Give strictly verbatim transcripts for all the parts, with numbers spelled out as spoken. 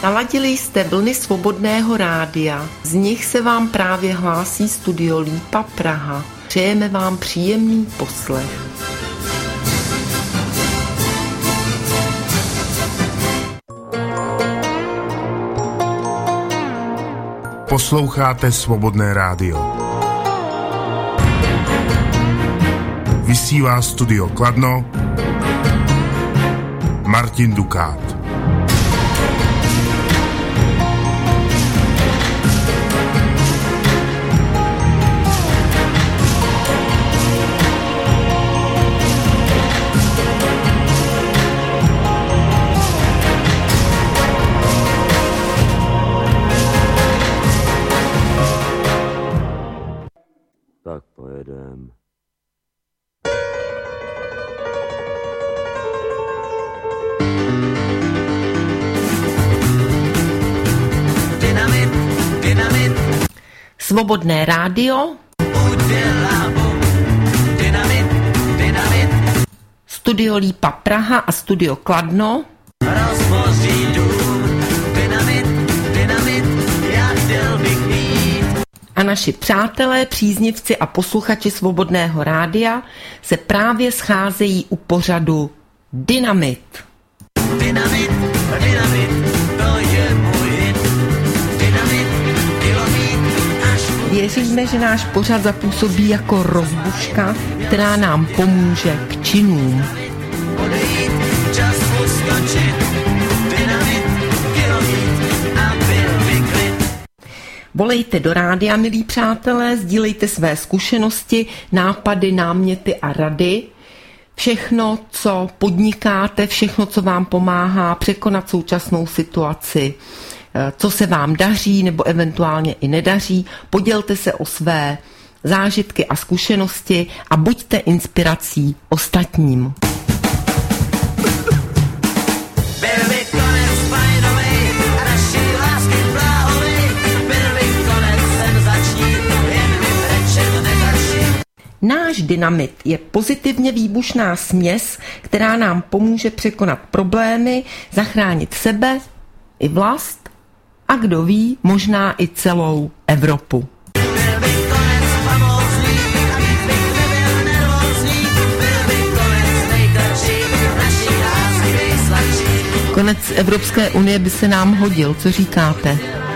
Naladili jste vlny Svobodného rádia. Z nich se vám právě hlásí studio Lípa Praha. Přejeme vám příjemný poslech. Posloucháte Svobodné rádio. Vysílá studio Kladno Martin Dukát. Tak pojedem. Dynamit, dynamit. Svobodné rádio. Dynamit, dynamit. Studio Lípa Praha a studio Kladno. Rozboří dům. Dynamit, dynamit. Já chtěl bych mít. A naši přátelé, příznivci a posluchači Svobodného rádia se právě scházejí u pořadu Dynamit. Dynamit, dynamit, to je můj hit. Dynamit, kilomít, až... Věříme, že náš pořad zapůsobí jako rozbuška, která nám pomůže k činům. Odejít, čas uskočit. Dynamit, kilomít a byl vyklid. Volejte do rádia, milí přátelé, sdílejte své zkušenosti, nápady, náměty a rady. Všechno, co podnikáte, všechno, co vám pomáhá překonat současnou situaci, co se vám daří nebo eventuálně i nedaří, podělte se o své zážitky a zkušenosti a buďte inspirací ostatním. Náš dynamit je pozitivně výbušná směs, která nám pomůže překonat problémy, zachránit sebe i vlast a kdo ví, možná i celou Evropu. Konec Evropské unie by se nám hodil, co říkáte?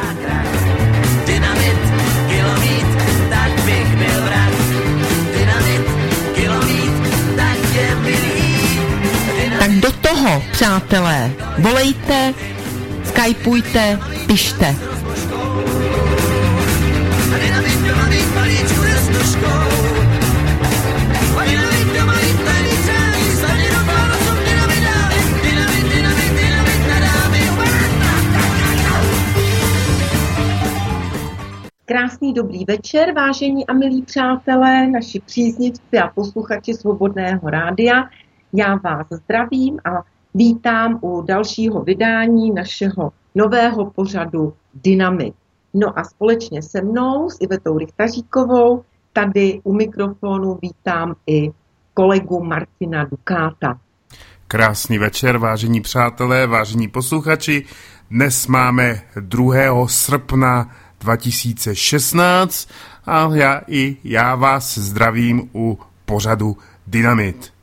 Tak do toho, přátelé, volejte, skypujte, pište. Krásný dobrý večer, vážení a milí přátelé, naši příznivci a posluchači Svobodného rádia. Já vás zdravím a vítám u dalšího vydání našeho nového pořadu Dynamit. No a společně se mnou s Ivetou Rychtaříkovou tady u mikrofonu vítám i kolegu Martina Dukáta. Krásný večer, vážení přátelé, vážení posluchači. Dnes máme druhého srpna dva tisíce šestnáct a já i já vás zdravím u pořadu Dynamit.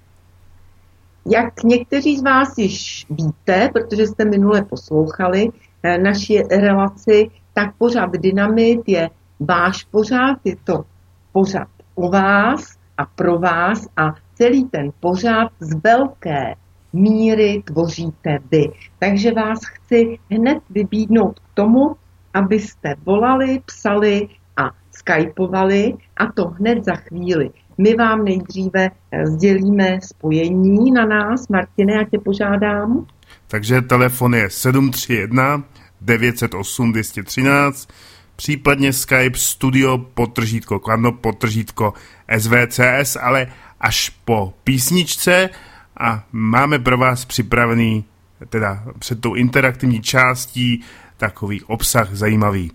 Jak někteří z vás již víte, protože jste minule poslouchali naši relaci, tak pořad Dynamit je váš pořad, je to pořad o vás a pro vás a celý ten pořad z velké míry tvoříte vy. Takže vás chci hned vybídnout k tomu, abyste volali, psali a skypovali, a to hned za chvíli. My vám nejdříve sdělíme spojení na nás. Martine, já tě požádám. Takže telefon je sedm tři jedna devět set osm dvě stě třináct, případně Skype studio podtržítko Kladno podtržítko S V C S, ale až po písničce a máme pro vás připravený, teda před tou interaktivní částí, takový obsah zajímavý.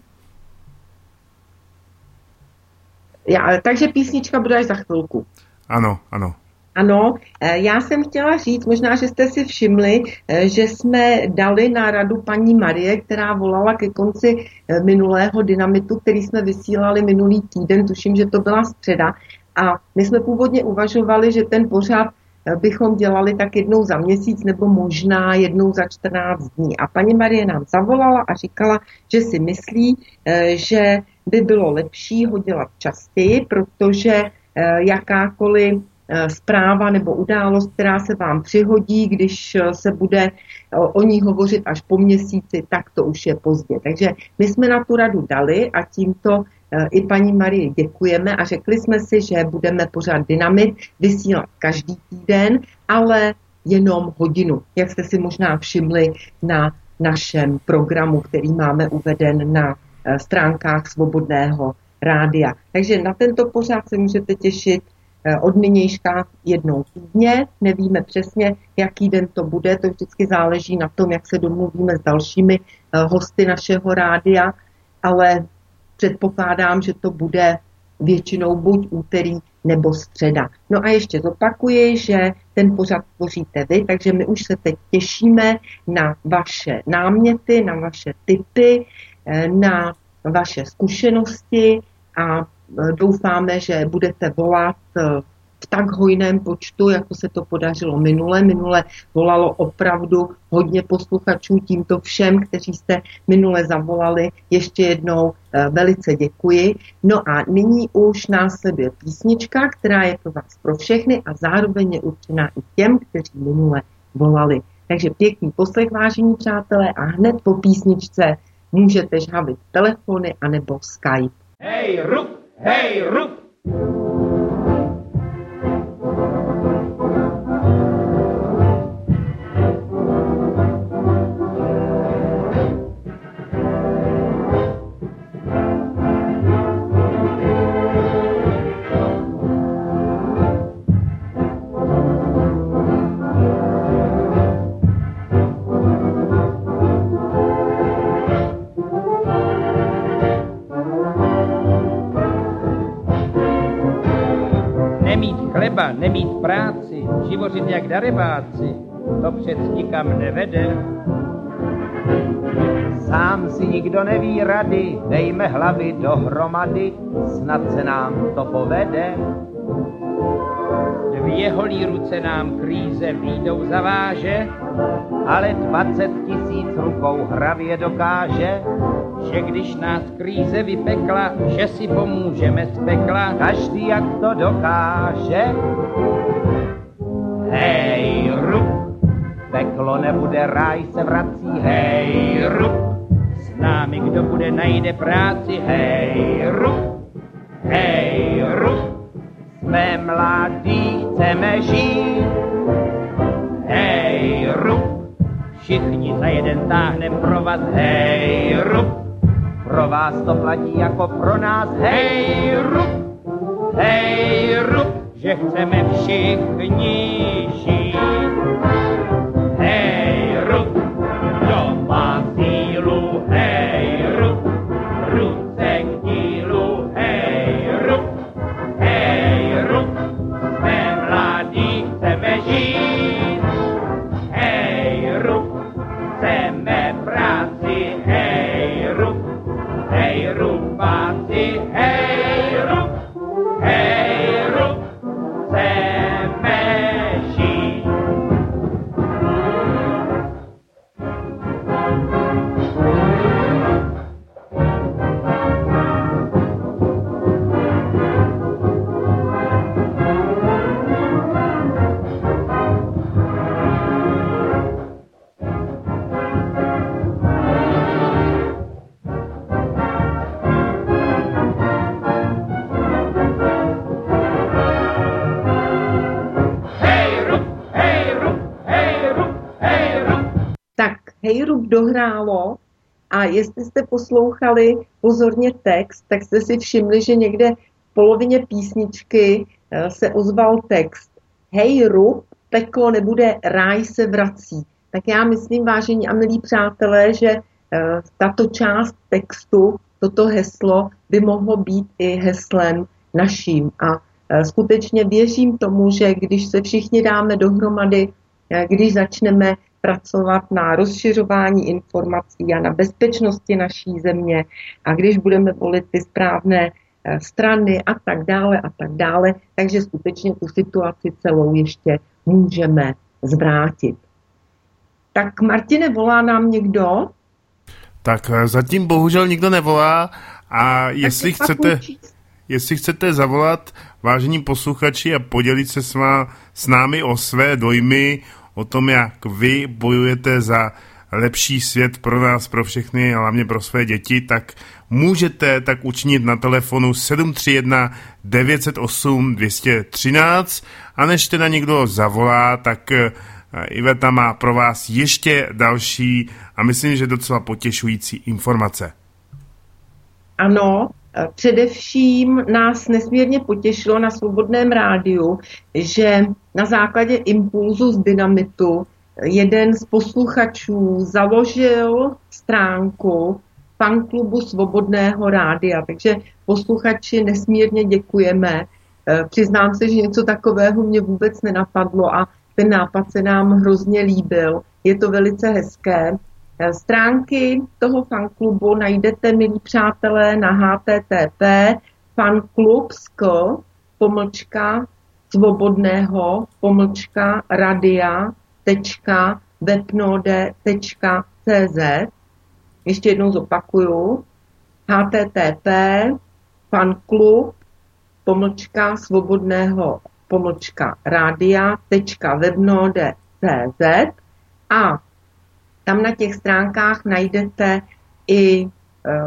Já, takže písnička bude až za chvilku. Ano, ano. Ano, já jsem chtěla říct, možná, že jste si všimli, že jsme dali na radu paní Marie, která volala ke konci minulého Dynamitu, který jsme vysílali minulý týden, tuším, že to byla středa. A my jsme původně uvažovali, že ten pořad bychom dělali tak jednou za měsíc nebo možná jednou za čtrnáct dní. A paní Marie nám zavolala a říkala, že si myslí, že by bylo lepší ho dělat častěji, protože jakákoliv zpráva nebo událost, která se vám přihodí, když se bude o ní hovořit až po měsíci, tak to už je pozdě. Takže my jsme na tu radu dali a tímto i paní Marii děkujeme a řekli jsme si, že budeme pořád Dynamit vysílat každý týden, ale jenom hodinu, jak jste si možná všimli na našem programu, který máme uveden na stránkách Svobodného rádia. Takže na tento pořád se můžete těšit od nynějška jednou týdně. Nevíme přesně, jaký den to bude, to vždycky záleží na tom, jak se domluvíme s dalšími hosty našeho rádia, ale předpokládám, že to bude většinou buď úterý nebo středa. No a ještě zopakuji, že ten pořad tvoříte vy, takže my už se teď těšíme na vaše náměty, na vaše tipy, na vaše zkušenosti a doufáme, že budete volat v tak hojném počtu, jako se to podařilo minule. Minule volalo opravdu hodně posluchačů, tímto všem, kteří jste minule zavolali. Ještě jednou velice děkuji. No a nyní už následuje písnička, která je pro vás pro všechny a zároveň je určená i těm, kteří minule volali. Takže pěkný poslech, vážení přátelé, a hned po písničce můžete žhavit telefony anebo Skype. Hej, rup! Hej, rup! Nemít práci, živořit jak darebáci, to přec nikam nevede. Sám si nikdo neví rady, dejme hlavy dohromady, snad se nám to povede. Dvě holí ruce nám kríze výjdou zaváže, ale dvacet tisíc rukou hravě dokáže, že když nás kríze vypekla, že si pomůžeme z pekla, každý jak to dokáže. Hej, rup, peklo nebude, ráj se vrací, hej, rup, s námi kdo bude, najde práci, hej, rup, hej, rup, jsme mladí, chceme žít, hej, rup, všichni za jeden táhnem pro vás, hej, rup, pro vás to platí jako pro nás, hej, rup, hej, rup, že chceme všichni žít. Hej, rup, kdo má sílu, hej, rup, ruce k dílu, hej, rup, hej, rup, jsme mladí, chceme žít. Hej, rup, chceme práci, hej, rup, hej, rupáci, hej, rup, hej, rup, chceme žít. Hej rup dohrálo a jestli jste poslouchali pozorně text, tak jste si všimli, že někde v polovině písničky se ozval text. Hej rup, peklo nebude, ráj se vrací. Tak já myslím, vážení a milí přátelé, že tato část textu, toto heslo by mohlo být i heslem naším. A skutečně věřím tomu, že když se všichni dáme dohromady, když začneme pracovat na rozšiřování informací a na bezpečnosti naší země a když budeme volit ty správné strany a tak dále a tak dále, takže skutečně tu situaci celou ještě můžeme zvrátit. Tak Martine, volá nám někdo? Tak zatím bohužel nikdo nevolá a jestli chcete, jestli chcete zavolat, vážení posluchači, a podělit se s, má, s námi o své dojmy, o tom, jak vy bojujete za lepší svět pro nás, pro všechny, a hlavně pro své děti, tak můžete tak učinit na telefonu sedm tři jedna devět set osm dvě stě třináct, a než teda někdo zavolá, tak Iveta má pro vás ještě další a myslím, že docela potěšující informace. Ano, především nás nesmírně potěšilo na Svobodném rádiu, že na základě impulzu z Dynamitu jeden z posluchačů založil stránku fanklubu Svobodného rádia, takže posluchači nesmírně děkujeme. Přiznám se, že něco takového mě vůbec nenapadlo a ten nápad se nám hrozně líbil. Je to velice hezké. Stránky toho fanklubu najdete, milí přátelé, na h t t p fanklubsk pomlčka svobodného pomlčka radia tečka webnode tečka c z. Ještě jednou zopakuju. h t t p fanklub pomlčka svobodného pomlčka radia tečka webnode tečka c z a tam na těch stránkách najdete i e,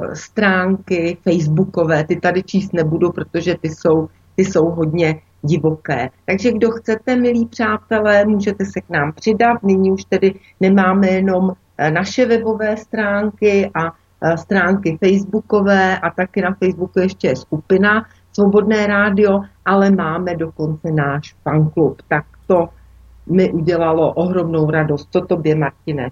stránky facebookové. Ty tady číst nebudu, protože ty jsou, ty jsou hodně divoké. Takže kdo chcete, milí přátelé, můžete se k nám přidat. Nyní už tedy nemáme jenom naše webové stránky a stránky facebookové a taky na Facebooku ještě je skupina Svobodné rádio, ale máme dokonce náš fanklub. Tak to mi udělalo ohromnou radost. Co tobě, Martine?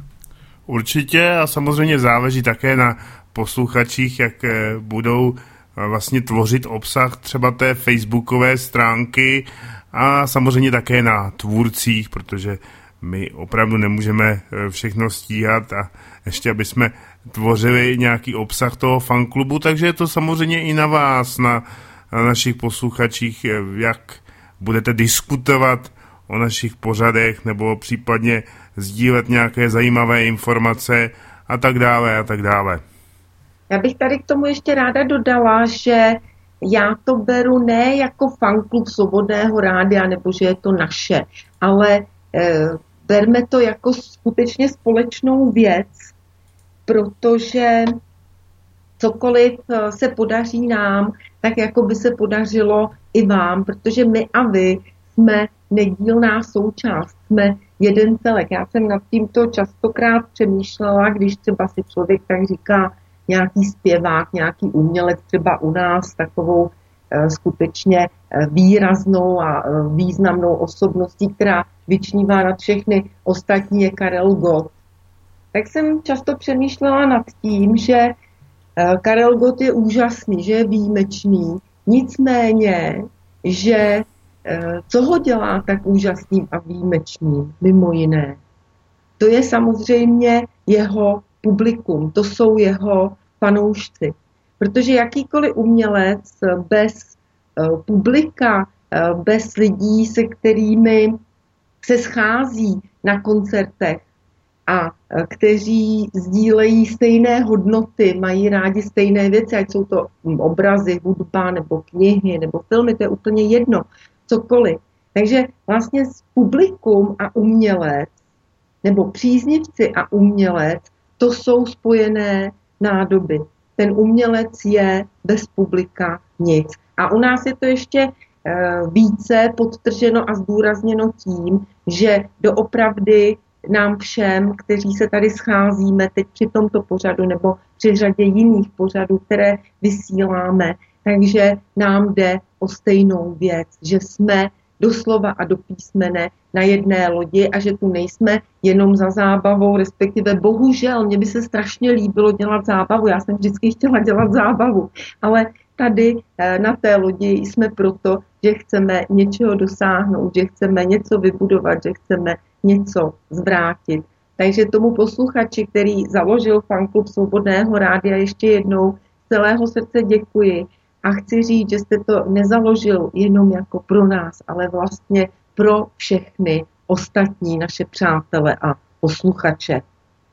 Určitě, a samozřejmě záleží také na posluchačích, jak budou vlastně tvořit obsah třeba té facebookové stránky a samozřejmě také na tvůrcích, protože my opravdu nemůžeme všechno stíhat a ještě, aby jsme tvořili nějaký obsah toho fanklubu, takže je to samozřejmě i na vás, na, na našich posluchačích, jak budete diskutovat o našich pořadech nebo případně sdílet nějaké zajímavé informace a tak dále a tak dále. Já bych tady k tomu ještě ráda dodala, že já to beru ne jako fanklub Svobodného rádia, nebo že je to naše, ale e, berme to jako skutečně společnou věc, protože cokoliv se podaří nám, tak jako by se podařilo i vám, protože my a vy jsme nedílná součást, jsme jeden celek. Já jsem nad tímto častokrát přemýšlela, když třeba si člověk tak říká nějaký zpěvák, nějaký umělec, třeba u nás takovou e, skutečně výraznou a e, významnou osobností, která vyčnívá nad všechny ostatní, je Karel Gott. Tak jsem často přemýšlela nad tím, že e, Karel Gott je úžasný, že je výjimečný, nicméně, že co ho dělá tak úžasným a výjimečným, mimo jiné? To je samozřejmě jeho publikum, to jsou jeho fanoušci. Protože jakýkoliv umělec bez publika, bez lidí, se kterými se schází na koncertech a kteří sdílejí stejné hodnoty, mají rádi stejné věci, ať jsou to obrazy, hudba nebo knihy nebo filmy, to je úplně jedno. Cokoliv. Takže vlastně publikum a umělec, nebo příznivci a umělec, to jsou spojené nádoby. Ten umělec je bez publika nic. A u nás je to ještě více podtrženo a zdůrazněno tím, že doopravdy nám všem, kteří se tady scházíme teď při tomto pořadu nebo při řadě jiných pořadů, které vysíláme, takže nám jde o stejnou věc, že jsme doslova a do písmene na jedné lodi a že tu nejsme jenom za zábavou, respektive bohužel, mně by se strašně líbilo dělat zábavu, já jsem vždycky chtěla dělat zábavu, ale tady na té lodi jsme proto, že chceme něčeho dosáhnout, že chceme něco vybudovat, že chceme něco zvrátit. Takže tomu posluchači, který založil fanklub Svobodného rádia, ještě jednou z celého srdce děkuji a chci říct, že jste to nezaložil jenom jako pro nás, ale vlastně pro všechny ostatní naše přátele a posluchače.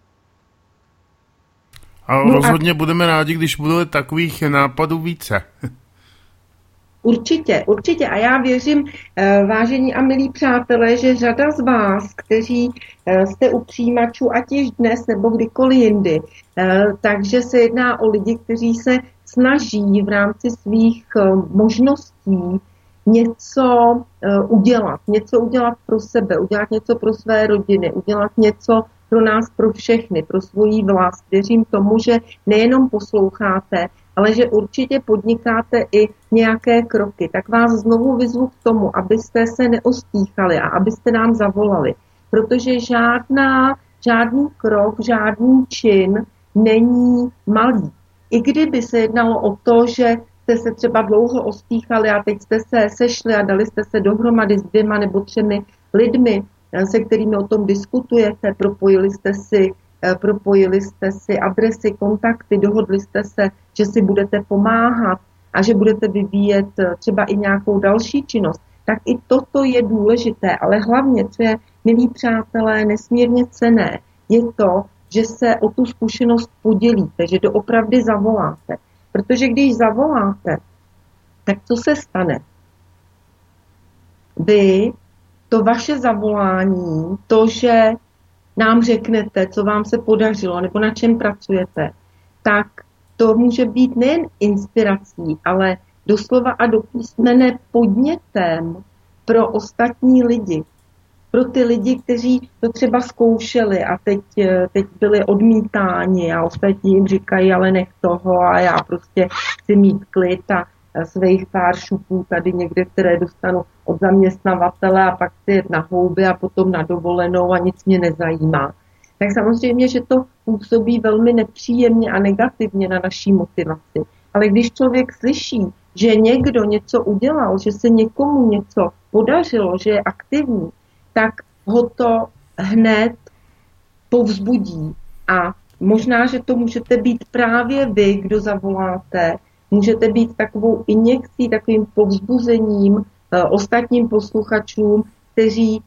A no rozhodně a... budeme rádi, když bude takových nápadů více. Určitě, určitě. A já věřím, vážení a milí přátelé, že řada z vás, kteří jste u přijímačů, ať již dnes nebo kdykoliv jindy, takže se jedná o lidi, kteří se snaží v rámci svých možností něco udělat, něco udělat pro sebe, udělat něco pro své rodiny, udělat něco pro nás, pro všechny, pro svoji vlast. Věřím tomu, že nejenom posloucháte, ale že určitě podnikáte i nějaké kroky. Tak vás znovu vyzvu k tomu, abyste se neostíchali a abyste nám zavolali. Protože žádná, žádný krok, žádný čin není malý. I kdyby se jednalo o to, že jste se třeba dlouho ostýchali a teď jste se sešli a dali jste se dohromady s dvěma nebo třemi lidmi, se kterými o tom diskutujete, propojili jste si, propojili jste si adresy, kontakty, dohodli jste se, že si budete pomáhat a že budete vyvíjet třeba i nějakou další činnost, tak i toto je důležité, ale hlavně, co je, milí přátelé, nesmírně cenné, je to, že se o tu zkušenost podělíte, že doopravdy zavoláte. Protože když zavoláte, tak co se stane? Vy to vaše zavolání, to, že nám řeknete, co vám se podařilo nebo na čem pracujete, tak to může být nejen inspirací, ale doslova a do písmene podnětem pro ostatní lidi. Pro ty lidi, kteří to třeba zkoušeli a teď, teď byli odmítáni a ostatní jim říkají, ale nech toho a já prostě chci mít klid a svých pár šupů tady někde, které dostanu od zaměstnavatele a pak si jet na houby a potom na dovolenou a nic mě nezajímá. Tak samozřejmě, že to působí velmi nepříjemně a negativně na naší motivaci. Ale když člověk slyší, že někdo něco udělal, že se někomu něco podařilo, že je aktivní, tak ho to hned povzbudí. A možná, že to můžete být právě vy, kdo zavoláte, můžete být takovou injekcí, takovým povzbuzením e, ostatním posluchačům, kteří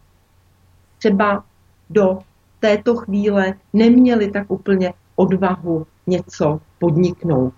třeba do této chvíle neměli tak úplně odvahu něco podniknout.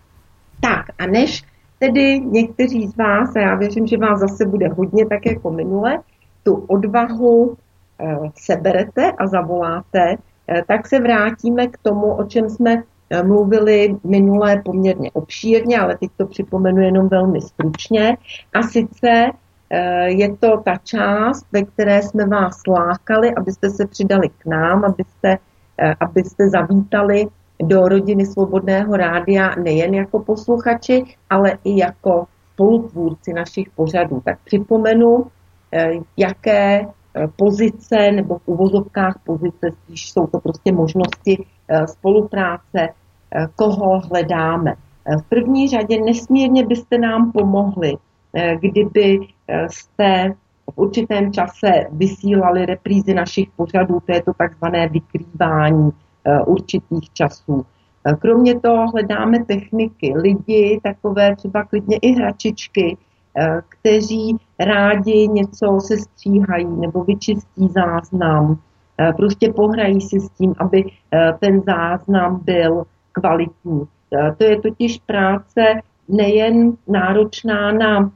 Tak a než tedy někteří z vás, a já věřím, že vás zase bude hodně tak jako minule, tu odvahu e, seberete a zavoláte, e, tak se vrátíme k tomu, o čem jsme mluvili minulé poměrně obšírně, ale teď to připomenu jenom velmi stručně. A sice je to ta část, ve které jsme vás lákali, abyste se přidali k nám, abyste, abyste zavítali do rodiny Svobodného rádia nejen jako posluchači, ale i jako spolutvůrci našich pořadů. Tak připomenu, jaké pozice nebo v uvozovkách pozice, když jsou to prostě možnosti spolupráce, koho hledáme. V první řadě nesmírně byste nám pomohli, kdyby jste v určitém čase vysílali reprízy našich pořadů, to je to takzvané vykrývání určitých časů. Kromě toho hledáme techniky, lidi, takové třeba klidně i hračičky, kteří rádi něco se stříhají nebo vyčistí záznam, prostě pohrají si s tím, aby ten záznam byl kvalitní. To je totiž práce nejen náročná na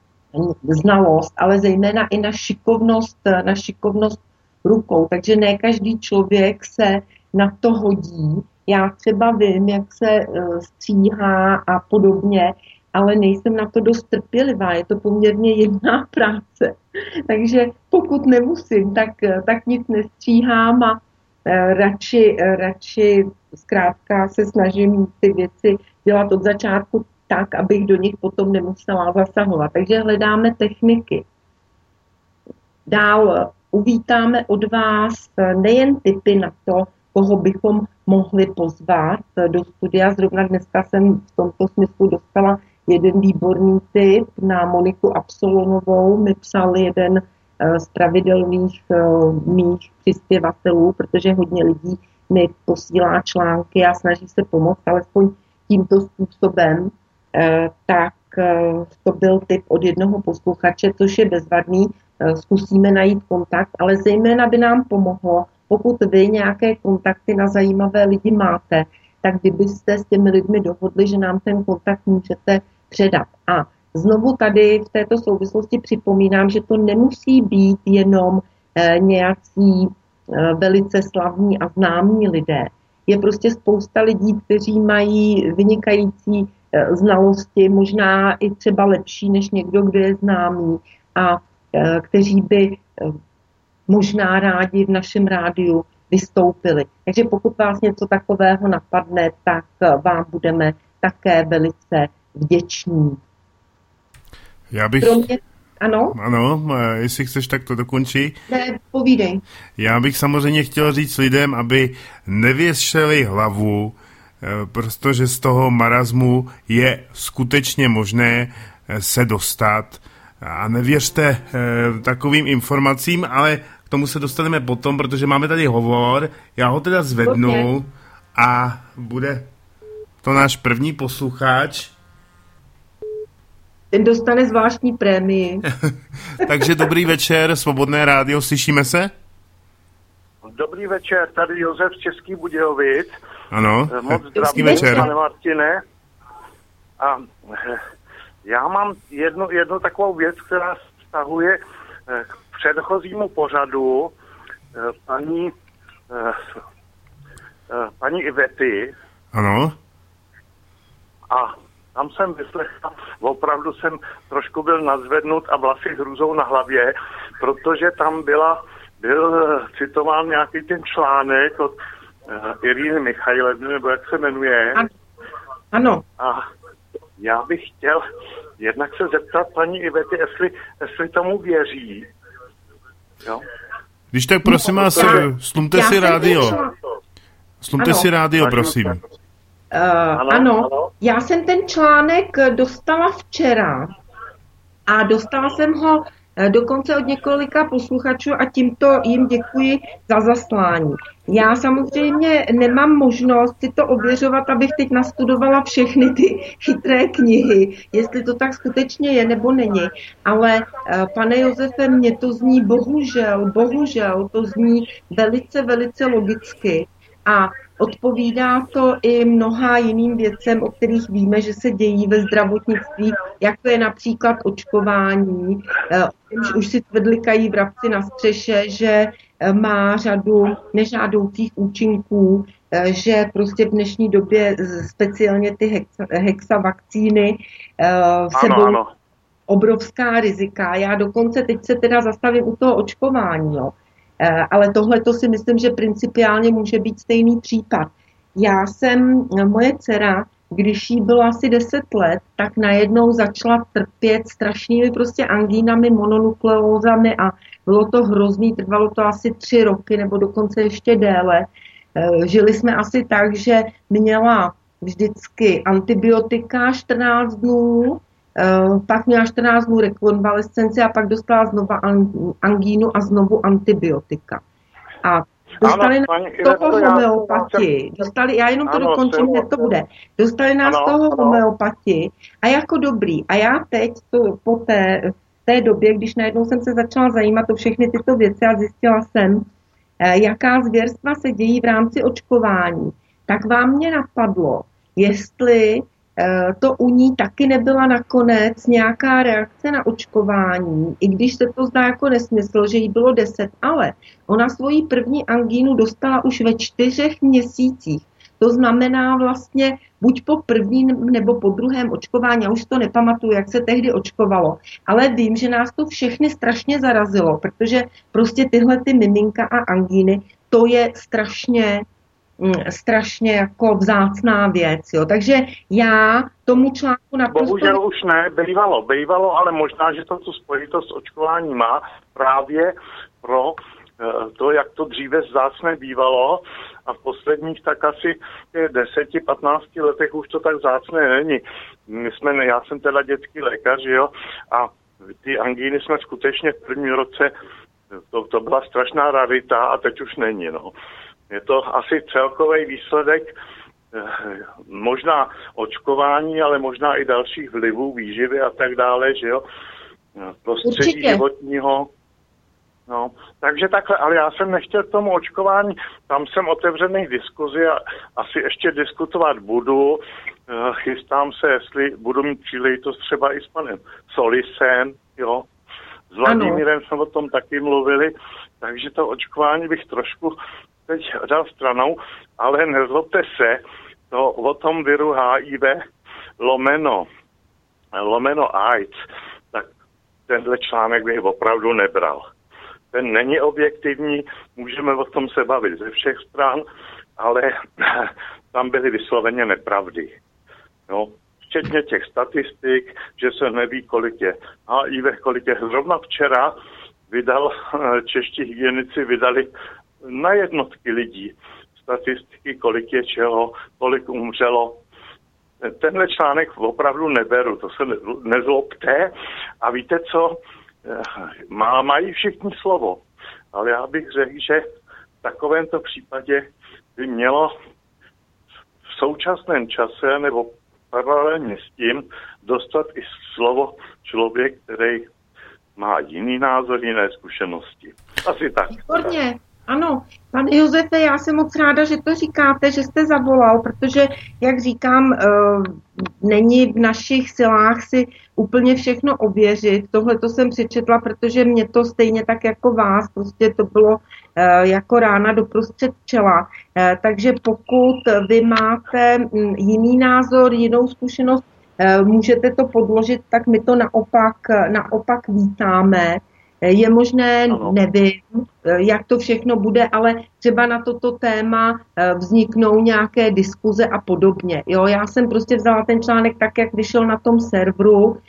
znalost, ale zejména i na šikovnost, na šikovnost rukou. Takže ne každý člověk se na to hodí. Já třeba vím, jak se stříhá a podobně, ale nejsem na to dost trpělivá. Je to poměrně jemná práce. Takže pokud nemusím, tak, tak nic nestříhám a radši, radši zkrátka se snažím ty věci dělat od začátku tak, abych do nich potom nemusela zasahovat. Takže hledáme techniky. Dál uvítáme od vás nejen tipy na to, koho bychom mohli pozvat do studia. Zrovna dneska jsem v tomto smyslu dostala jeden výborný tip na Moniku Absolonovou. Mi psal jeden z pravidelných mých přispěvatelů, protože hodně lidí mi posílá články a snaží se pomoct alespoň tímto způsobem, tak to byl tip od jednoho posluchače, což je bezvadný. Zkusíme najít kontakt, ale zejména by nám pomohlo, pokud vy nějaké kontakty na zajímavé lidi máte, tak vy byste s těmi lidmi dohodli, že nám ten kontakt můžete předat. A znovu tady v této souvislosti připomínám, že to nemusí být jenom eh, nějací eh, velice slavní a známí lidé. Je prostě spousta lidí, kteří mají vynikající eh, znalosti, možná i třeba lepší než někdo, kdo je známý a eh, kteří by eh, možná rádi v našem rádiu vystoupili. Takže pokud vás něco takového napadne, tak eh, vám budeme také velice vděční. Já bych... Kromě... Ano? Ano, jestli chceš, tak to dokončí. Ne, povídej. Já bych samozřejmě chtěl říct lidem, aby nevěšeli hlavu, protože z toho marazmu je skutečně možné se dostat. A nevěřte takovým informacím, ale k tomu se dostaneme potom, protože máme tady hovor. Já ho teda zvednu a bude to náš první posluchač. Ten dostane zvláštní prémii. Takže dobrý večer, Svobodné rádio, slyšíme se? Dobrý večer, tady Josef z Českých Budějovic. Ano, moc hezký zdravím, večer. Pane Martine. A já mám jednu, jednu takovou věc, která vztahuje k předchozímu pořadu paní, paní Ivety. Ano. A tam jsem vyslechl, opravdu jsem trošku byl nadzvednut a vlasy hrůzou na hlavě, protože tam byla, byl citován nějaký ten článek od uh, Iríny Michajlevny, nebo jak se jmenuje. Ano. A já bych chtěl jednak se zeptat paní Ivety, jestli, jestli tomu věří. Jo? Když tak prosím no, vás, já, slumte já si rádio. Slumte ano. si rádio, prosím. Uh, ano, ano, já jsem ten článek dostala včera a dostala jsem ho dokonce od několika posluchačů a tímto jim děkuji za zaslání. Já samozřejmě nemám možnost si to ověřovat, abych teď nastudovala všechny ty chytré knihy, jestli to tak skutečně je nebo není, ale pane Josefe, mně to zní bohužel, bohužel to zní velice, velice logicky a odpovídá to i mnoha jiným věcem, o kterých víme, že se dějí ve zdravotnictví, jako je například očkování. Už, už si tvrdlikají vrabci na střeše, že má řadu nežádoucích účinků, že prostě v dnešní době speciálně ty hexa, hexavakcíny sebou ano, ano. obrovská rizika. Já dokonce teď se teda zastavím u toho očkování, jo. Ale tohle to si myslím, že principiálně může být stejný případ. Já jsem, moje dcera, když jí bylo asi deset let, tak najednou začala trpět strašnými prostě angínami, mononukleózami a bylo to hrozný, trvalo to asi tři roky nebo dokonce ještě déle. Žili jsme asi tak, že měla vždycky antibiotika čtrnáct dnů, pak měla čtrnáct dnů rekonvalescenci a pak dostala znova angínu a znovu antibiotika. A dostali ano, nás toho homeopati, dostali, já jenom to ano, dokončím, že to bude, dostali nás ano, toho ano. homeopati a jako dobrý. A já teď to, po té, té době, když najednou jsem se začala zajímat o všechny tyto věci a zjistila jsem, jaká zvěrstva se dějí v rámci očkování, tak vám mě napadlo, jestli to u ní taky nebyla nakonec nějaká reakce na očkování, i když se to zdá jako nesmysl, že jí bylo deset, ale ona svoji první angínu dostala už ve čtyřech měsících. To znamená vlastně buď po prvním nebo po druhém očkování, já už to nepamatuju, jak se tehdy očkovalo, ale vím, že nás to všechny strašně zarazilo, protože prostě tyhle ty miminka a angíny, to je strašně strašně jako vzácná věc, jo. Takže já tomu článku naprosto... Bohužel už ne, bývalo, bývalo, ale možná, že to tu spojitost s očkování má právě pro to, jak to dříve vzácné bývalo a v posledních tak asi deset patnáct letech už to tak vzácné není. My jsme, já jsem teda dětský lékař, jo, a ty angíny jsme skutečně v prvním roce, to, to byla strašná rarita a teď už není, no. Je to asi celkový výsledek možná očkování, ale možná i dalších vlivů, výživy a tak dále, že jo, prostředí Určitě. životního. No, takže takhle, ale já jsem nechtěl k tomu očkování, tam jsem otevřený diskuzi a asi ještě diskutovat budu. Chystám se, jestli budu mít příležitost třeba i s panem Solisem, jo. S Vladimírem jsme o tom taky mluvili, takže to očkování bych trošku teď dal stranou, ale nezlobte se, to o tom viru H I V lomeno, lomeno AIDS, tak tenhle článek bych opravdu nebral. Ten není objektivní, můžeme o tom se bavit ze všech stran, ale tam byly vysloveně nepravdy. No, včetně těch statistik, že se neví, kolik je H I V, kolik je. Zrovna včera vydal, čeští hygienici vydali na jednotky lidí statistiky, kolik je čeho, kolik umřelo. Tenhle článek opravdu neberu, to se nezlobte. A víte co? Má, mají všichni slovo, ale já bych řekl, že v takovémto případě by mělo v současném čase nebo paralelně s tím dostat i slovo člověk, který má jiný názor, jiné zkušenosti. Asi tak. Výborně. Ano, pane Josefe, já jsem moc ráda, že to říkáte, že jste zavolal, protože, jak říkám, není v našich silách si úplně všechno ověřit. Tohle to jsem přečetla, protože mě to stejně tak jako vás, prostě to bylo jako rána doprostřed čela. Takže pokud vy máte jiný názor, jinou zkušenost, můžete to podložit, tak my to naopak, naopak vítáme. Je možné, ano. Nevím, jak to všechno bude, ale třeba na toto téma vzniknou nějaké diskuze a podobně. Jo, já jsem prostě vzala ten článek tak, jak vyšel na tom serveru.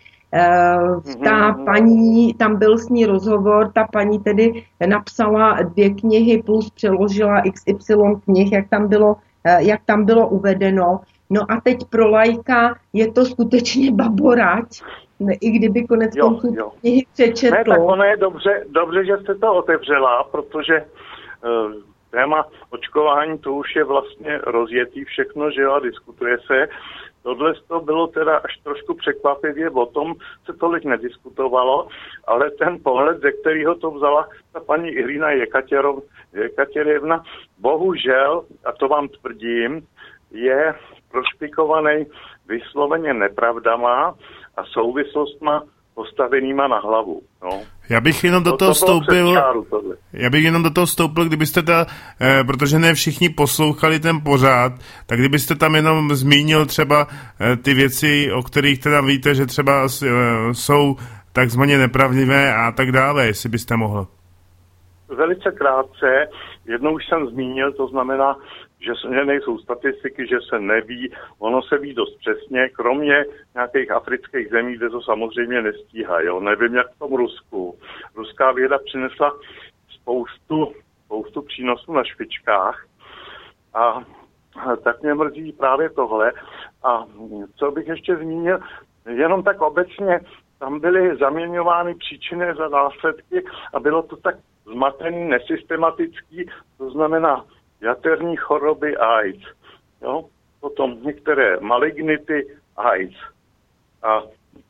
Ta paní, tam byl s ní rozhovor, ta paní tedy napsala dvě knihy plus přeložila X Y knih, jak tam bylo, jak tam bylo uvedeno. No a teď pro laika je to skutečně baborať, i kdyby konec konců knihy přečetl. Ne, tak ono je dobře, dobře, že jste to otevřela, protože uh, téma očkování to už je vlastně rozjetý všechno, že jo, a diskutuje se. Tohle to bylo teda až trošku překvapivě, o tom se tolik nediskutovalo, ale ten pohled, ze kterého to vzala ta paní Irina Jekatěrevna, bohužel, a to vám tvrdím, je prošpikovaný vysloveně nepravdama a souvislostma postavenýma na hlavu. No. Já bych jenom do to, toho to vstoupil, já bych jenom do toho vstoupil, kdybyste ta, eh, protože ne všichni poslouchali ten pořád, tak kdybyste tam jenom zmínil třeba eh, ty věci, o kterých teda víte, že třeba eh, jsou takzvaně nepravdivé a tak dále, jestli byste mohl. Velice krátce, jednou už jsem zmínil, to znamená, že nejsou statistiky, že se neví, ono se ví dost přesně, kromě nějakých afrických zemí, kde to samozřejmě nestíhá, jo, nevím jak v tom Rusku. Ruská věda přinesla spoustu, spoustu přínosů na špičkách a tak mě mrzí právě tohle. A co bych ještě zmínil, jenom tak obecně, tam byly zaměňovány příčiny za následky a bylo to tak zmatený, nesystematický, to znamená jaterní choroby AIDS, jo? Potom některé malignity AIDS. A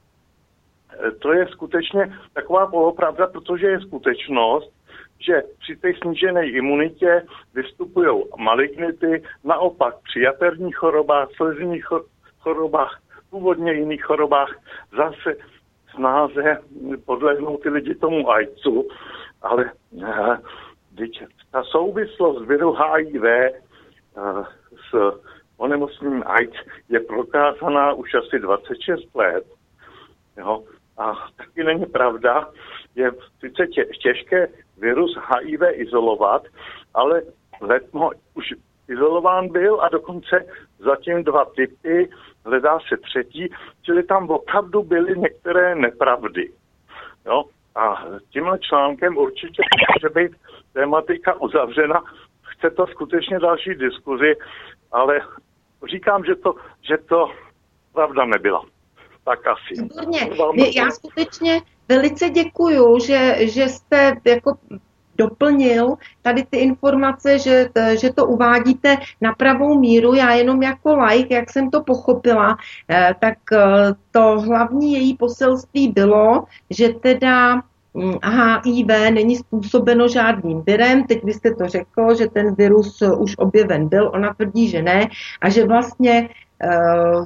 to je skutečně taková polopravda, protože je skutečnost, že při té snížené imunitě vystupují malignity, naopak při jaterních chorobách, slezních chorobách, původně jiných chorobách zase snáze podlehnou ty lidi tomu AIDSu, ale Teď ta souvislost viru H I V uh, s onemocněním AIDS je prokázaná už asi dvacet šest let. Jo? A taky není pravda, je sice tě, těžké virus H I V izolovat, ale letmo už izolován byl a dokonce zatím dva typy, hledá se třetí, čili tam opravdu byly některé nepravdy. Jo? A tímhle článkem určitě může být tématika uzavřena. Chce to skutečně další diskuzi, ale říkám, že to, že to pravda nebyla. Tak asi. Výborně. Já skutečně velice děkuju, že, že jste jako doplnil tady ty informace, že, že to uvádíte na pravou míru. Já jenom jako laik, jak jsem to pochopila, tak to hlavní její poselství bylo, že teda H I V není způsobeno žádným virem. Teď vy jste to řekl, že ten virus už objeven byl, ona tvrdí, že ne, a že vlastně uh,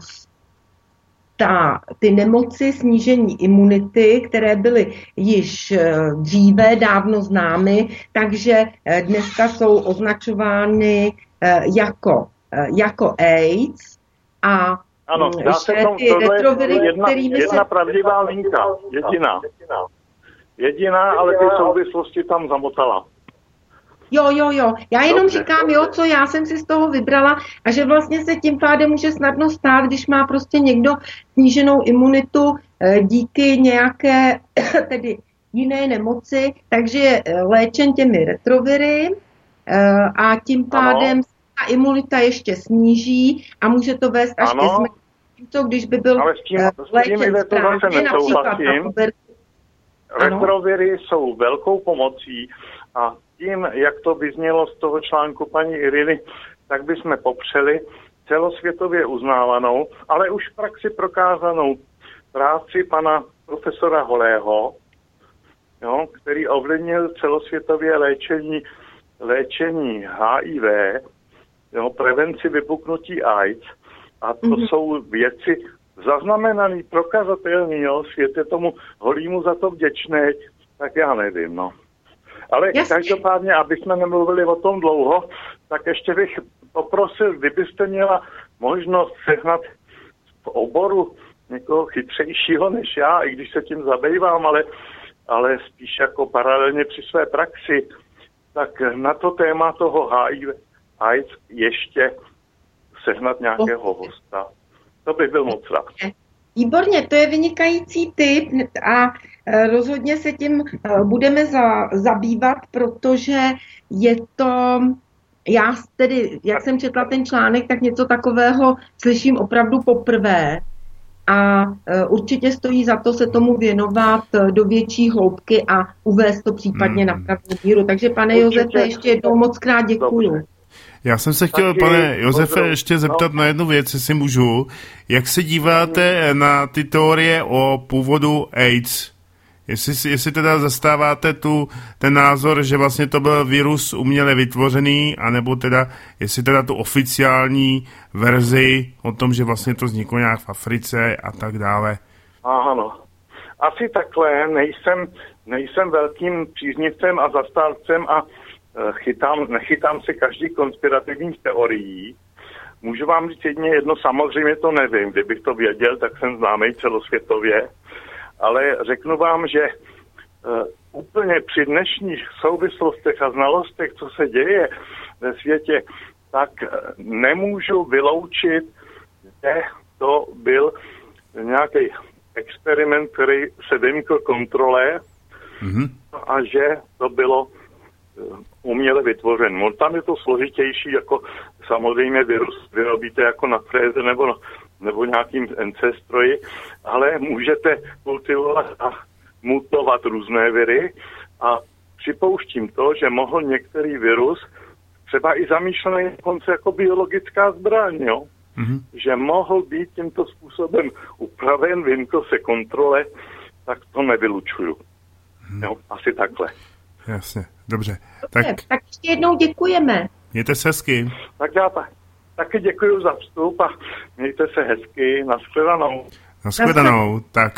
ta, ty nemoci snížení imunity, které byly již uh, dříve dávno známy, takže uh, dneska jsou označovány uh, jako, uh, jako AIDS a ano, dá se tomu, ty retroviry, jedna, jedna se... pravdivá linka, jediná. Jediná, ale ty souvislosti tam zamotala. Jo, jo, jo. Já jenom Dobře, říkám, dobře. jo, co já jsem si z toho vybrala a že vlastně se tím pádem může snadno stát, když má prostě někdo sníženou imunitu díky nějaké tedy jiné nemoci, takže je léčen těmi retroviry a tím pádem ano. ta imunita ještě sníží a může to vést až ke smrti. Co když by byl ale s tím, léčen s tím správně, například na pubertě. Retroviry jsou velkou pomocí a tím, jak to vyznělo z toho článku paní Iriny, tak bychom popřeli celosvětově uznávanou, ale už v praxi prokázanou práci pana profesora Holého, jo, který ovlivnil celosvětově léčení, léčení H I V, jo, prevenci vypuknutí AIDS. A to mm-hmm. jsou věci zaznamenaný, prokazatelný, jo, svět je tomu Holýmu za to vděčný, tak já nevím, no. Ale Jasně. každopádně, aby jsme nemluvili o tom dlouho, tak ještě bych poprosil, kdybyste měla možnost sehnat v oboru někoho chytřejšího než já, i když se tím zabývám, ale, ale spíš jako paralelně při své praxi, tak na to téma toho H I V AIDS ještě sehnat nějakého hosta. To by byl moc rád. Výborně, to je vynikající tip a rozhodně se tím budeme za, zabývat, protože je to, já tedy, jak jsem četla ten článek, tak něco takového slyším opravdu poprvé a určitě stojí za to se tomu věnovat do větší hloubky a uvést to případně hmm. na pravou míru. Takže pane určitě. Josefe, ještě jednou moc krát děkuju. Dobře. Já jsem se chtěl, Taky, pane Josefe, pozdrav. ještě zeptat no. na jednu věc, jestli můžu. Jak se díváte na ty teorie o původu AIDS? Jestli, jestli teda zastáváte tu, ten názor, že vlastně to byl virus uměle vytvořený, anebo teda, jestli teda tu oficiální verzi o tom, že vlastně to vzniklo nějak v Africe a tak dále. Ano. Asi takhle, nejsem, nejsem velkým příznivcem a zastávcem a Chytám, nechytám se každý konspirativních teorií. Můžu vám říct jedině jedno, samozřejmě to nevím, kdybych to věděl, tak jsem známý celosvětově, ale řeknu vám, že uh, úplně při dnešních souvislostech a znalostech, co se děje ve světě, tak uh, nemůžu vyloučit, že to byl nějaký experiment, který se vymkl kontrole mm-hmm. a že to bylo uměle vytvořen. No, tam je to složitější, jako samozřejmě virus vyrobíte jako na fréze nebo, nebo nějakým N C stroji, ale můžete kultivovat a mutovat různé viry a připouštím to, že mohl některý virus třeba i zamýšlený dokonce jako biologická zbraň, jo? Mm-hmm. Že mohl být tímto způsobem upraven, vymkl se kontrole, tak to nevylučuju. Mm-hmm. Jo, asi takhle. Jasně, dobře. Tak, tak ještě jednou děkujeme. Mějte se hezky. Tak já tak, taky děkuji za vstup a mějte se hezky. Nashledanou. Nashledanou, tak.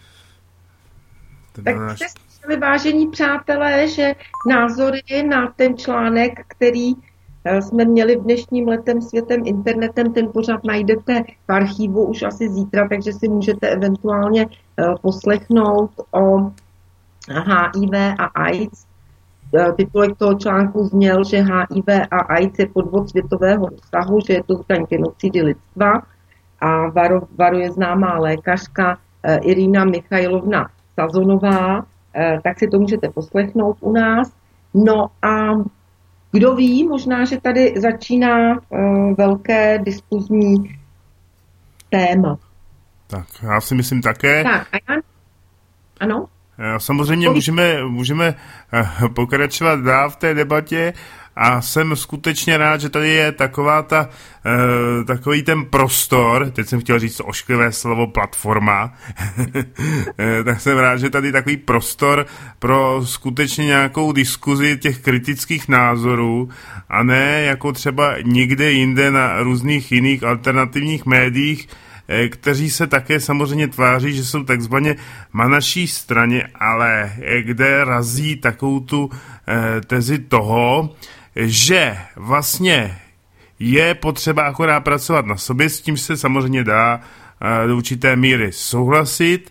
Tak jste slyšeli, vážení přátelé, že názory na ten článek, který jsme měli v dnešním Letem světem internetem, ten pořád najdete v archivu už asi zítra, takže si můžete eventuálně poslechnout o H I V a AIDS. Titulek toho článku zněl, že H I V a AIDS je podvod světového vztahu, že je to zbraň genocidy lidstva a varuje známá lékařka Irina Michajlovna Sazonová, tak si to můžete poslechnout u nás. No a kdo ví, možná, že tady začíná uh, velké diskuzní téma. Tak, já si myslím také. Tak, a já... Ano? Samozřejmě můžeme, můžeme pokračovat dál v té debatě a jsem skutečně rád, že tady je taková ta, takový ten prostor, teď jsem chtěl říct ošklivé slovo platforma, tak jsem rád, že tady takový prostor pro skutečně nějakou diskuzi těch kritických názorů a ne jako třeba někde jinde na různých jiných alternativních médiích, kteří se také samozřejmě tváří, že jsou takzvaně na naší straně, ale kde razí takovou tu tezi toho, že vlastně je potřeba akorát pracovat na sobě, s tím se samozřejmě dá do určité míry souhlasit,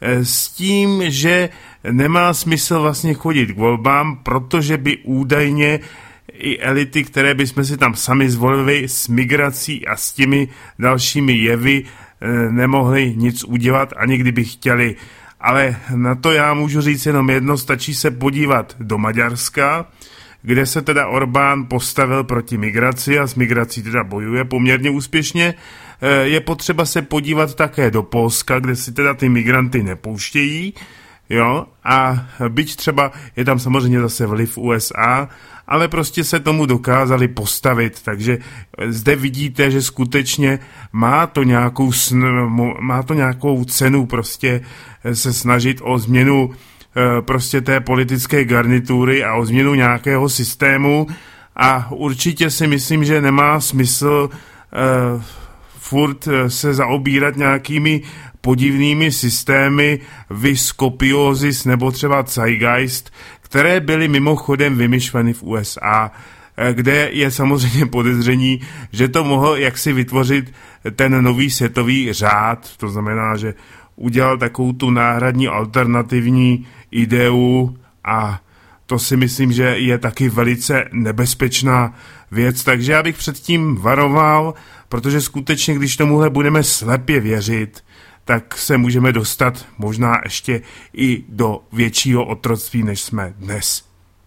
s tím, že nemá smysl vlastně chodit k volbám, protože by údajně i elity, které bychom si tam sami zvolili s migrací a s těmi dalšími jevy, nemohli nic udělat, ani kdyby chtěli. Ale na to já můžu říct jenom jedno, stačí se podívat do Maďarska, kde se teda Orbán postavil proti migraci a s migrací teda bojuje poměrně úspěšně. Je potřeba se podívat také do Polska, kde si teda ty migranty nepouštějí, jo, a byť třeba je tam samozřejmě zase vliv U S A, ale prostě se tomu dokázali postavit, takže zde vidíte, že skutečně má to nějakou, má to nějakou cenu prostě se snažit o změnu prostě té politické garnitury a o změnu nějakého systému a určitě si myslím, že nemá smysl uh, furt se zaobírat nějakými podivnými systémy vis Copiosis nebo třeba Zeitgeist, které byly mimochodem vymyšleny v U S A, kde je samozřejmě podezření, že to mohl jaksi vytvořit ten nový světový řád, to znamená, že udělal takovou tu náhradní alternativní ideu a to si myslím, že je taky velice nebezpečná věc, takže já bych předtím varoval, protože skutečně, když tomuhle budeme slepě věřit, tak se můžeme dostat možná ještě i do většího otroctví, než jsme dnes.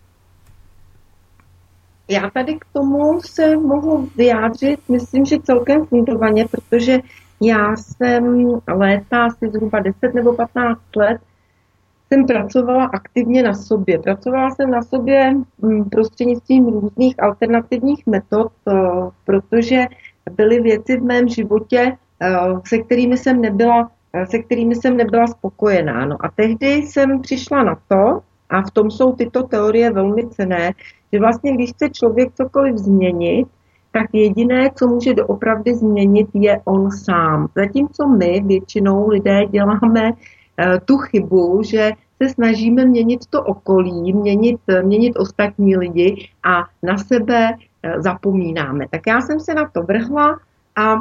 Já tady k tomu se mohu vyjádřit, myslím, že celkem fundovaně, protože já jsem léta, asi zhruba deset nebo patnáct let, jsem pracovala aktivně na sobě. Pracovala jsem na sobě prostřednictvím různých alternativních metod, protože byly věci v mém životě, se kterými jsem nebyla, se kterými jsem nebyla spokojená. No a tehdy jsem přišla na to, a v tom jsou tyto teorie velmi cenné, že vlastně když chce člověk cokoliv změnit, tak jediné, co může doopravdy změnit, je on sám. Zatímco my, většinou lidé, děláme tu chybu, že se snažíme měnit to okolí, měnit, měnit ostatní lidi a na sebe zapomínáme. Tak já jsem se na to vrhla a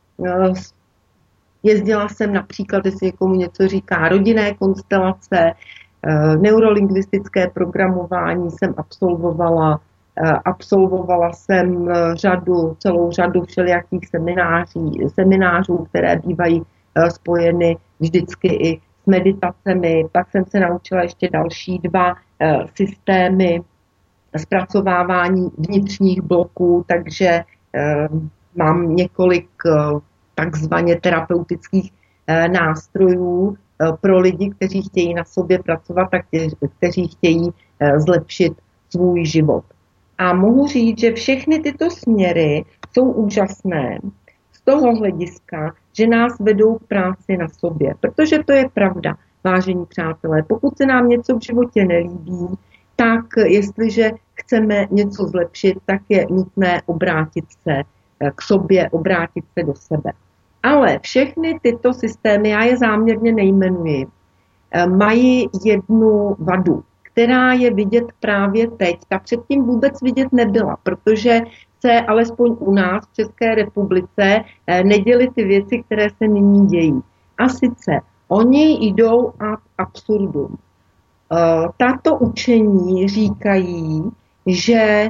jezdila jsem například, jestli někomu něco říká, rodinné konstelace, neurolingvistické programování jsem absolvovala, absolvovala jsem řadu, celou řadu všelijakých semináří, seminářů, které bývají spojeny vždycky i s meditacemi. Pak jsem se naučila ještě další dva systémy zpracovávání vnitřních bloků, takže mám několik takzvaně terapeutických nástrojů pro lidi, kteří chtějí na sobě pracovat a kteří chtějí zlepšit svůj život. A mohu říct, že všechny tyto směry jsou úžasné z toho hlediska, že nás vedou k práci na sobě. Protože to je pravda, vážení přátelé. Pokud se nám něco v životě nelíbí, tak jestliže chceme něco zlepšit, tak je nutné obrátit se k sobě, obrátit se do sebe. Ale všechny tyto systémy, já je záměrně nejmenuji, mají jednu vadu, která je vidět právě teď. Ta předtím vůbec vidět nebyla, protože se alespoň u nás v České republice neděly ty věci, které se nyní dějí. A sice oni jdou ad absurdum. Tato učení říkají, že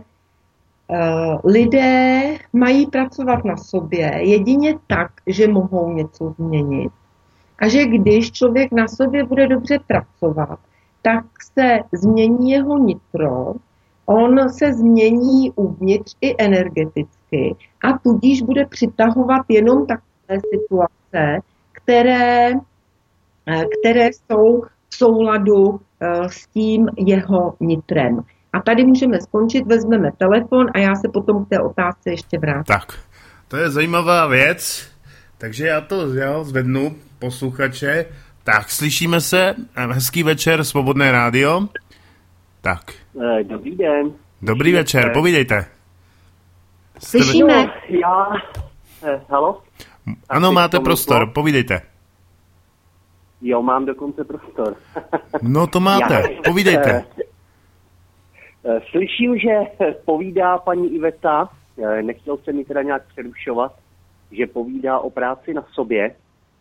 lidé mají pracovat na sobě jedině tak, že mohou něco změnit. A že když člověk na sobě bude dobře pracovat, tak se změní jeho nitro on se změní uvnitř i energeticky a tudíž bude přitahovat jenom takové situace, které, které jsou v souladu s tím jeho nitrem. A tady můžeme skončit, vezmeme telefon a já se potom k té otázce ještě vrátím. Tak, to je zajímavá věc, takže já to já zvednu, posluchače. Tak, slyšíme se, hezký večer, Svobodné rádio. Tak. Dobrý den. Dobrý večer, povídejte. Slyšíme. No, já... Eh, halo? Ano, máte prostor, povídejte. Jo, mám dokonce prostor. No to máte, já, povídejte. Slyším, že povídá paní Iveta, nechtěl jsem mi teda nějak přerušovat, že povídá o práci na sobě,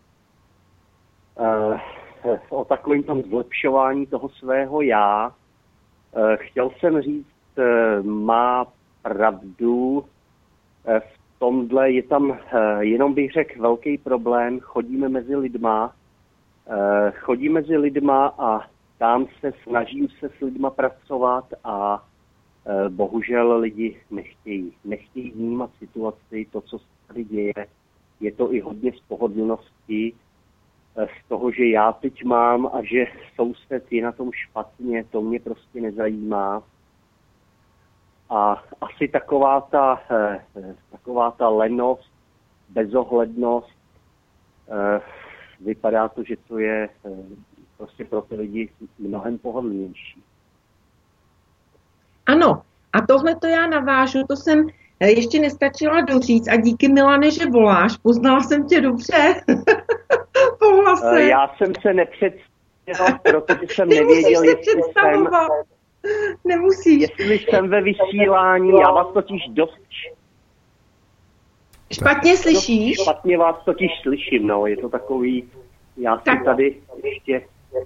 o takovém tom zlepšování toho svého já. Chtěl jsem říct, má pravdu, v tomhle je tam, jenom bych řekl, velký problém, chodíme mezi lidma, chodím mezi lidma a tam se snažím se s lidma pracovat a e, bohužel lidi nechtějí. Nechtějí vnímat situaci, to, co se tady děje. Je to i hodně z pohodlnosti, e, z toho, že já teď mám a že soused je na tom špatně, to mě prostě nezajímá. A asi taková ta, e, taková ta lenost, bezohlednost, e, vypadá to, že to je... E, prostě pro ty lidi mnohem pohodlnější. Ano, a tohle to já navážu, to jsem ještě nestačila doříct a díky, Milane, že voláš, poznala jsem tě dobře po hlase. Já jsem se nepředstavila, protože jsem nevěděl, jestli jsem... Nemusíš. Jestli jsem ve vysílání, já vás totiž dost... Špatně slyšíš? Špatně vás totiž slyším, no, je to takový... Já si tak. tady ještě...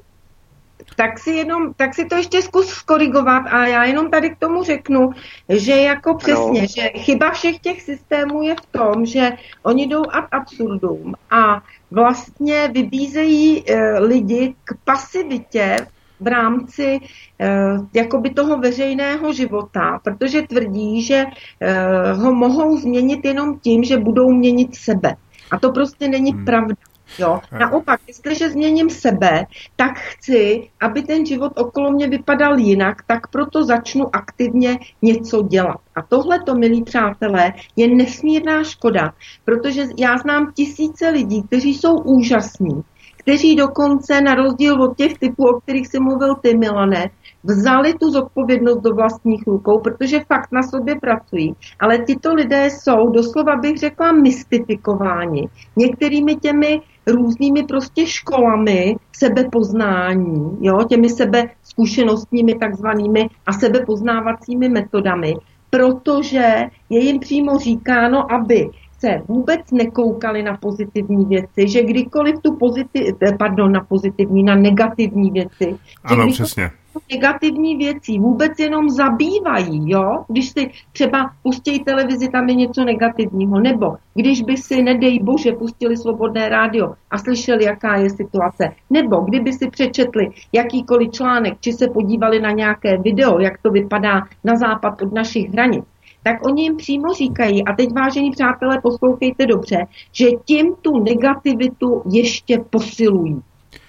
Tak si, jenom, tak si to ještě zkus skorigovat a já jenom tady k tomu řeknu, že jako přesně, no. že chyba všech těch systémů je v tom, že oni jdou ad absurdum a vlastně vybízejí e, lidi k pasivitě v rámci e, jakoby toho veřejného života, protože tvrdí, že e, ho mohou změnit jenom tím, že budou měnit sebe. A to prostě není hmm. pravda. Jo. Naopak, jestliže změním sebe, tak chci, aby ten život okolo mě vypadal jinak, tak proto začnu aktivně něco dělat. A tohleto, milí přátelé, je nesmírná škoda, protože já znám tisíce lidí, kteří jsou úžasní, kteří dokonce na rozdíl od těch typů, o kterých jsi mluvil ty, Milane, vzali tu zodpovědnost do vlastních rukou, protože fakt na sobě pracují. Ale tyto lidé jsou, doslova bych řekla, mystifikováni některými těmi různými prostě školami sebepoznání, jo, těmi sebezkušenostními takzvanými a sebepoznávacími metodami, protože je jim přímo říkáno, aby se vůbec nekoukali na pozitivní věci, že kdykoliv tu pozitiv, pardon, na pozitivní, na negativní věci, ano, přesně. negativní věcí vůbec jenom zabývají, jo? Když si třeba pustí televizi, tam je něco negativního, nebo když by si, nedej bože, pustili Svobodné rádio a slyšeli, jaká je situace, nebo kdyby si přečetli jakýkoliv článek, či se podívali na nějaké video, jak to vypadá na západ od našich hranic, tak oni jim přímo říkají, a teď, vážení přátelé, poslouchejte dobře, že tím tu negativitu ještě posilují.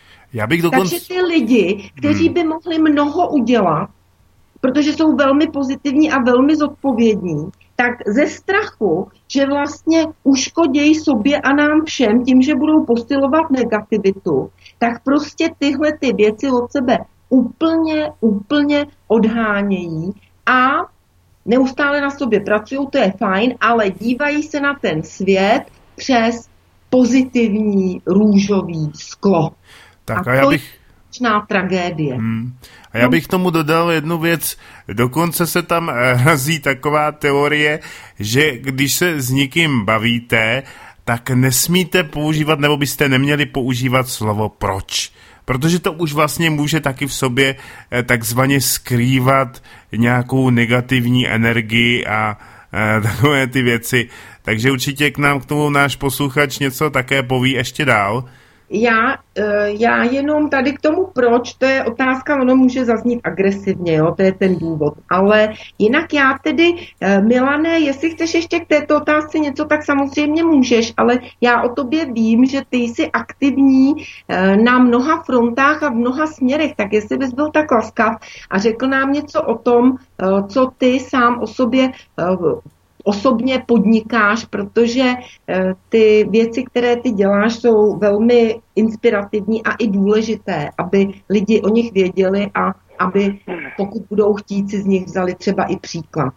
Já bych dokonce... Takže ty lidi, kteří by mohli mnoho udělat, protože jsou velmi pozitivní a velmi zodpovědní, tak ze strachu, že vlastně uškodějí sobě a nám všem tím, že budou posilovat negativitu, tak prostě tyhle ty věci od sebe úplně, úplně odhánějí a neustále na sobě pracují, to je fajn, ale dívají se na ten svět přes pozitivní růžový sklo. Tak a, a já to bych... je tragédie. Hmm. A já bych tomu dodal jednu věc. Dokonce se tam razí taková teorie, že když se s někým bavíte, tak nesmíte používat, nebo byste neměli používat slovo proč. Protože to už vlastně může taky v sobě takzvaně skrývat nějakou negativní energii a e, takové ty věci. Takže určitě k nám k tomu náš posluchač něco také poví ještě dál. Já, já jenom tady k tomu proč, to je otázka, ono může zaznít agresivně, jo, to je ten důvod. Ale jinak já tedy, Milane, jestli chceš ještě k této otázce něco, tak samozřejmě můžeš, ale já o tobě vím, že ty jsi aktivní na mnoha frontách a v mnoha směrech, tak jestli bys byl tak laskav a řekl nám něco o tom, co ty sám o sobě osobně podnikáš, protože ty věci, které ty děláš, jsou velmi inspirativní a i důležité, aby lidi o nich věděli a aby, pokud budou chtít, si z nich vzali třeba i příklad.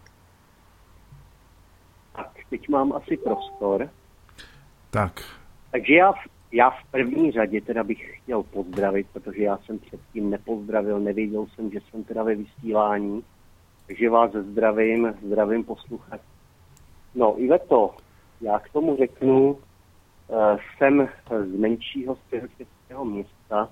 Tak, teď mám asi prostor. Tak. Takže já, já v první řadě teda bych chtěl pozdravit, protože já jsem předtím nepozdravil, nevěděl jsem, že jsem teda ve vysílání. Takže vás zdravím, zdravím posluchač. No, Iveto, já k tomu řeknu, jsem z menšího středočeského města,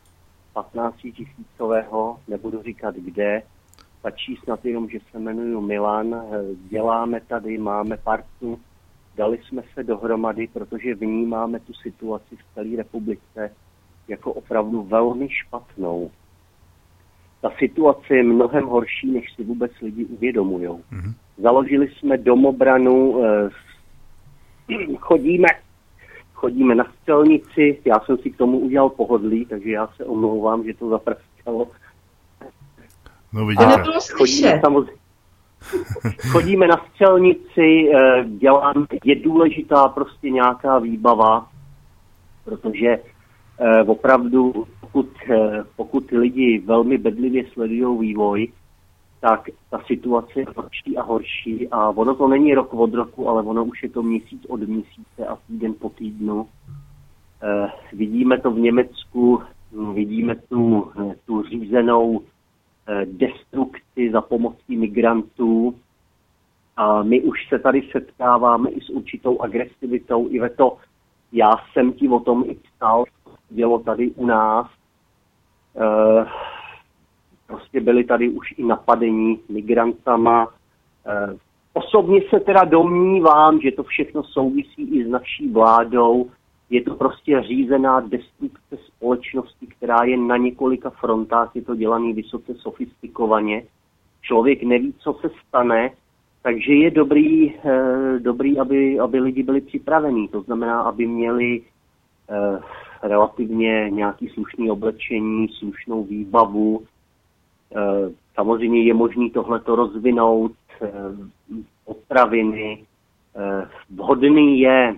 patnáctitisícového, nebudu říkat kde, stačí snad jenom, že se jmenuji Milan, děláme tady, máme partu, dali jsme se dohromady, protože vnímáme tu situaci v celé republice jako opravdu velmi špatnou. Ta situace je mnohem horší, než si vůbec lidi uvědomujou. Mm-hmm. Založili jsme domobranu, chodíme, chodíme na střelnici, já jsem si k tomu udělal pohodlí, takže já se omlouvám, že to zaprskalo. No vidíte. Chodíme, samozřejmě, chodíme na střelnici, dělám, je důležitá prostě nějaká výbava, protože opravdu, pokud, pokud lidi velmi bedlivě sledují vývoj, tak ta situace je horší a horší a ono to není rok od roku, ale ono už je to měsíc od měsíce a týden po týdnu. Eh, vidíme to v Německu, vidíme tu, tu řízenou eh, destrukci za pomocí migrantů a my už se tady setkáváme i s určitou agresivitou. Iveto, já jsem ti o tom i psal, dělo tady u nás. Eh, Prostě byli tady už i napadení migrantama. E, osobně se teda domnívám, že to všechno souvisí i s naší vládou. Je to prostě řízená destrukce společnosti, která je na několika frontách, je to dělaný vysoce sofistikovaně. Člověk neví, co se stane, takže je dobrý, e, dobrý aby, aby lidi byli připravení. To znamená, aby měli e, relativně nějaký slušný oblečení, slušnou výbavu. Samozřejmě je možné tohleto rozvinout, potraviny. Vhodný je,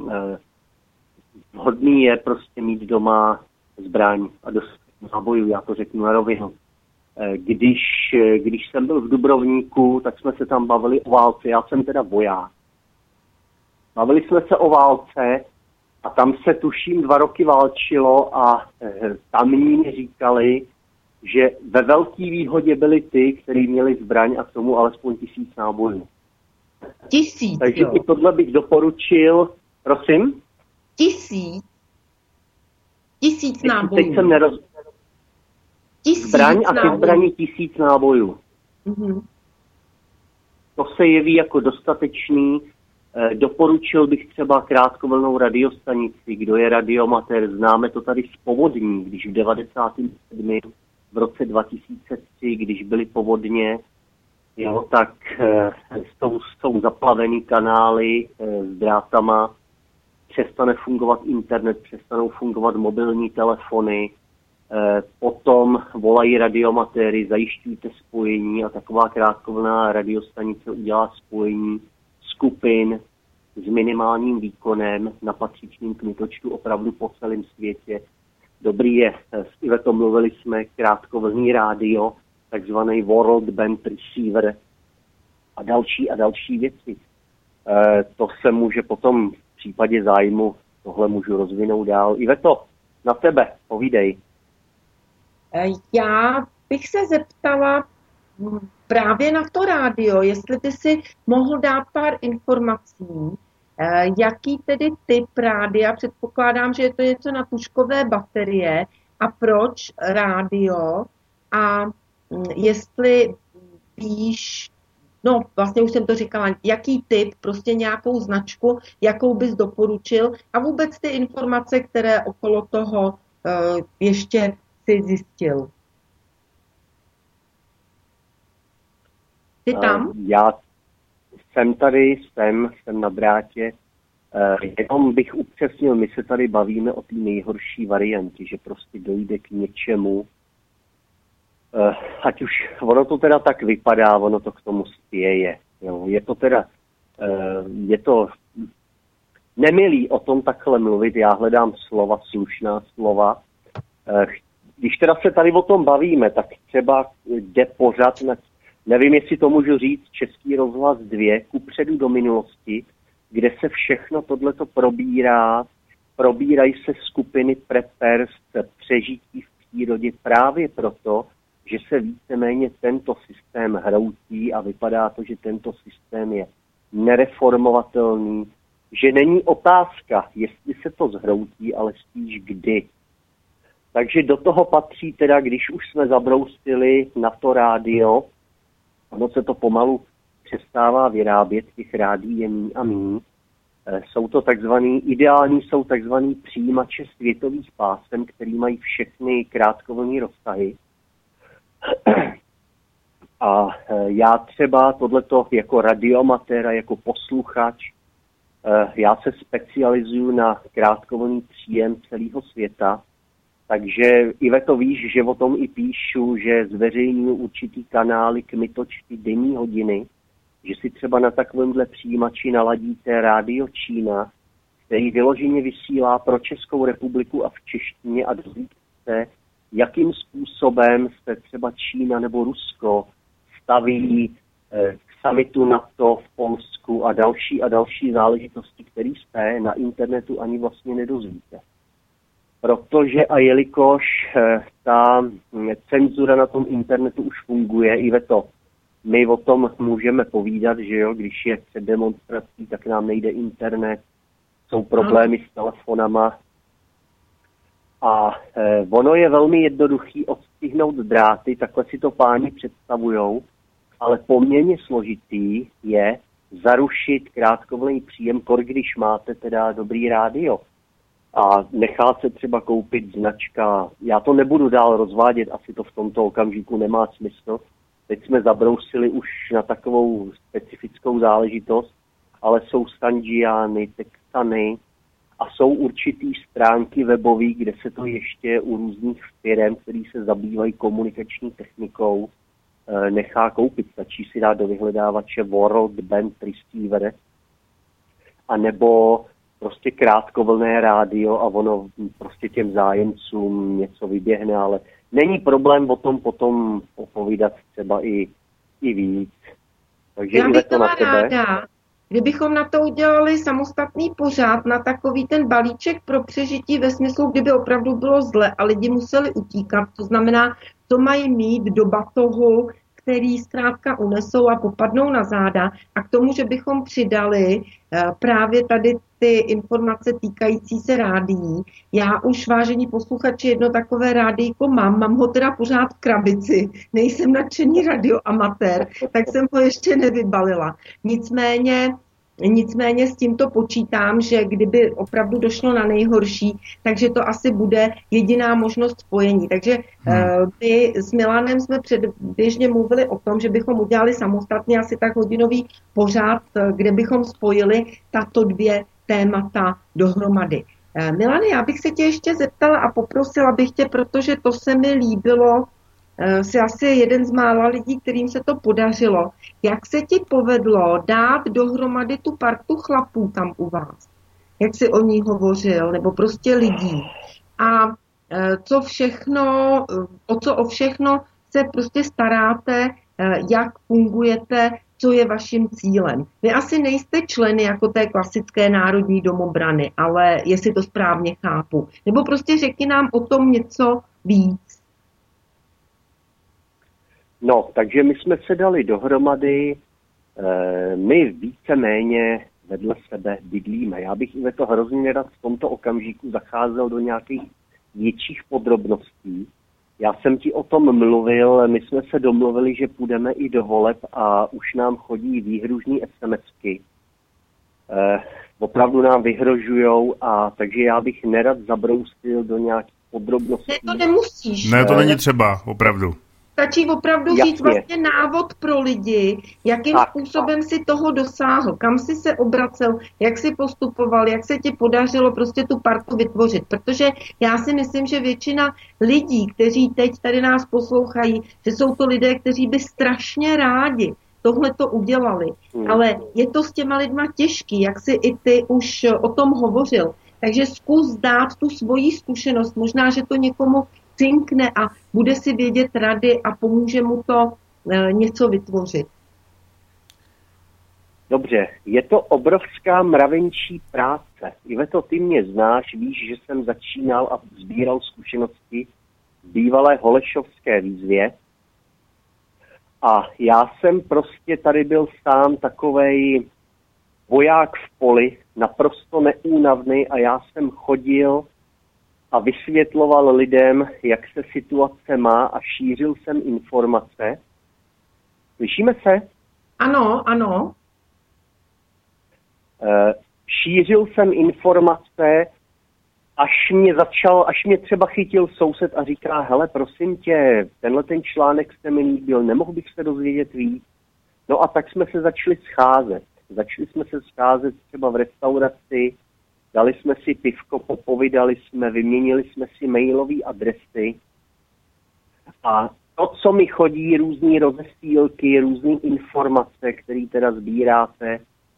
vhodný je prostě mít doma zbraň a dost nábojů, já to řeknu na rovinu. Když, když jsem byl v Dubrovníku, tak jsme se tam bavili o válce, já jsem teda voják. Bavili jsme se o válce a tam se tuším dva roky válčilo a tamní mi říkali, že ve velké výhodě byli ty, kteří měli zbraň a k tomu alespoň tisíc nábojů. Tisíc, Takže jo. i tohle bych doporučil. Prosím? Tisíc? Tisíc teď, nábojů. Teď jsem neroz... Tisíc Zbraň a nábojů. ty zbraní tisíc nábojů. Mm-hmm. To se jeví jako dostatečný. E, doporučil bych třeba krátkovlnnou radiostanici. Kdo je radiomatér, známe to tady z povodní, když v devadesátém sedmém v roce dva tisíce tři, když byly povodně, jo, tak e, jsou, jsou zaplavený kanály e, s drátama, přestane fungovat internet, přestanou fungovat mobilní telefony, e, potom volají radiomatéry, zajišťujte spojení a taková krátkovlná radiostanice udělá spojení skupin s minimálním výkonem na patřičným kmitočtu opravdu po celém světě. Dobrý je, s Ivetou mluvili jsme, krátkovlnný rádio, takzvaný World Band Receiver a další a další věci. E, to se může potom v případě zájmu, tohle můžu rozvinout dál. Iveto, na tebe, povídej. Já bych se zeptala právě na to rádio, jestli by si mohl dát pár informací, jaký tedy typ rádia, předpokládám, že je to něco na puškové baterie, a proč rádio, a jestli víš, no vlastně už jsem to říkala, jaký typ, prostě nějakou značku, jakou bys doporučil a vůbec ty informace, které okolo toho uh, ještě si zjistil. Ty tam? Uh, já jsem tady, jsem, jsem na drátě. Uh, jenom bych upřesnil, my se tady bavíme o té nejhorší variantě, že prostě dojde k něčemu, uh, ať už ono to teda tak vypadá, ono to k tomu spěje. Jo. Je to teda, uh, je to nemilý o tom takhle mluvit, já hledám slova, slušná slova. Uh, když teda se tady o tom bavíme, tak třeba jde pořád na, nevím, jestli to můžu říct, Český rozhlas dva, kupředu do minulosti, kde se všechno tohleto probírá, probírají se skupiny preppers, přežití v přírodě právě proto, že se víceméně tento systém hroutí a vypadá to, že tento systém je nereformovatelný, že není otázka, jestli se to zhroutí, ale spíš kdy. Takže do toho patří teda, když už jsme zabrousili na to rádio, ono se to pomalu přestává vyrábět, těch rádií je míň a míň. Jsou to takzvaný, ideální jsou takzvaný přijímače světových pásem, který mají všechny krátkovlnné rozsahy. A já třeba tohleto jako radioamatér a jako posluchač, já se specializuju na krátkovlnný příjem celého světa, takže Iveto, víš, že o tom i píšu, že zveřejňuji určitý kanály kmitočty denní hodiny, že si třeba na takovémhle přijímači naladíte Rádio Čína, který vyloženě vysílá pro Českou republiku a v češtině a dozvíte se, jakým způsobem se třeba Čína nebo Rusko staví k summitu NATO v Polsku a další a další záležitosti, které jste na internetu ani vlastně nedozvíte. Protože a jelikož ta cenzura na tom internetu už funguje, Iveto, my o tom můžeme povídat, že jo, když je před demonstrací, tak nám nejde internet, jsou problémy s telefonama. A eh, ono je velmi jednoduchý odstihnout dráty, takhle si to páni představujou, ale poměrně složitý je zarušit krátkovlnný příjem, kor když máte teda dobrý rádio. A nechá se třeba koupit značka, já to nebudu dál rozvádět, asi to v tomto okamžiku nemá smysl. Teď jsme zabrousili už na takovou specifickou záležitost, ale jsou Sanjiany, Texany a jsou určitý stránky webové, kde se to ještě u různých firem, který se zabývají komunikační technikou, nechá koupit. Stačí si dát do vyhledávače World Band Receiver a nebo prostě krátkovlné rádio a ono prostě těm zájemcům něco vyběhne, ale není problém o tom potom popovídat třeba i, i víc. Takže já bych to na tebe. Ráda, kdybychom na to udělali samostatný pořád na takový ten balíček pro přežití ve smyslu, kdyby opravdu bylo zle a lidi museli utíkat, to znamená, co mají mít do batohu, který zkrátka unesou a popadnou na záda a k tomu, že bychom přidali právě tady ty informace týkající se rádií. Já už, vážení posluchači, jedno takové rádijko mám, mám ho teda pořád v krabici, nejsem nadšený radioamatér, tak jsem ho ještě nevybalila. Nicméně Nicméně s tímto počítám, že kdyby opravdu došlo na nejhorší, takže to asi bude jediná možnost spojení. Takže hmm. my s Milanem jsme předběžně mluvili o tom, že bychom udělali samostatně asi tak hodinový pořád, kde bychom spojili tato dvě témata dohromady. Milane, já bych se tě ještě zeptala a poprosila bych tě, protože to se mi líbilo, jsi asi jeden z mála lidí, kterým se to podařilo. Jak se ti povedlo dát dohromady tu partu chlapů tam u vás? Jak jsi o ní hovořil? Nebo prostě lidí? A co všechno, o co o všechno se prostě staráte, jak fungujete, co je vaším cílem? Vy asi nejste členy jako té klasické Národní domobrany, ale jestli to správně chápu. Nebo prostě řekni nám o tom něco víc. No, takže my jsme se dali dohromady, e, my víceméně vedle sebe bydlíme. Já bych i to hrozně nerad v tomto okamžiku zacházel do nějakých větších podrobností. já jsem ti o tom mluvil, my jsme se domluvili, že půjdeme i do voleb a už nám chodí výhružní SMSky. Eh, opravdu nám vyhrožujou, a takže já bych nerad zabrousil do nějakých podrobností. Ne, to nemusíš. Ne, to není třeba, opravdu. Stačí opravdu Jasně. říct vlastně návod pro lidi, jakým tak, způsobem tak. si toho dosáhl, kam si se obracel, jak si postupoval, jak se ti podařilo prostě tu partu vytvořit. Protože já si myslím, že většina lidí, kteří teď tady nás poslouchají, že jsou to lidé, kteří by strašně rádi tohle to udělali. Hmm. Ale je to s těma lidma těžký, jak si i ty už o tom hovořil. Takže zkus dát tu svoji zkušenost. Možná, že to někomu cinkne a bude si vědět rady a pomůže mu to e, něco vytvořit. Dobře, je to obrovská mravenčí práce. Iveto, ty mě znáš, víš, že jsem začínal a sbíral zkušenosti v bývalé holešovské výzvě. A já jsem prostě tady byl sám takovej voják v poli, naprosto neúnavný, a já jsem chodil a vysvětloval lidem, jak se situace má, a šířil jsem informace. Slyšíme se? Ano, ano. E, šířil jsem informace, až mě začal, až mě třeba chytil soused a říká, hele, prosím tě, tenhle ten článek se mi líbil, nemohl bych se dozvědět víc. No a tak jsme se začali scházet. Začali jsme se scházet třeba v restauraci, dali jsme si pivko, popovídali jsme, vyměnili jsme si mailové adresy. A to, co mi chodí, různý rozesílky, různý informace, které teda sbíráte,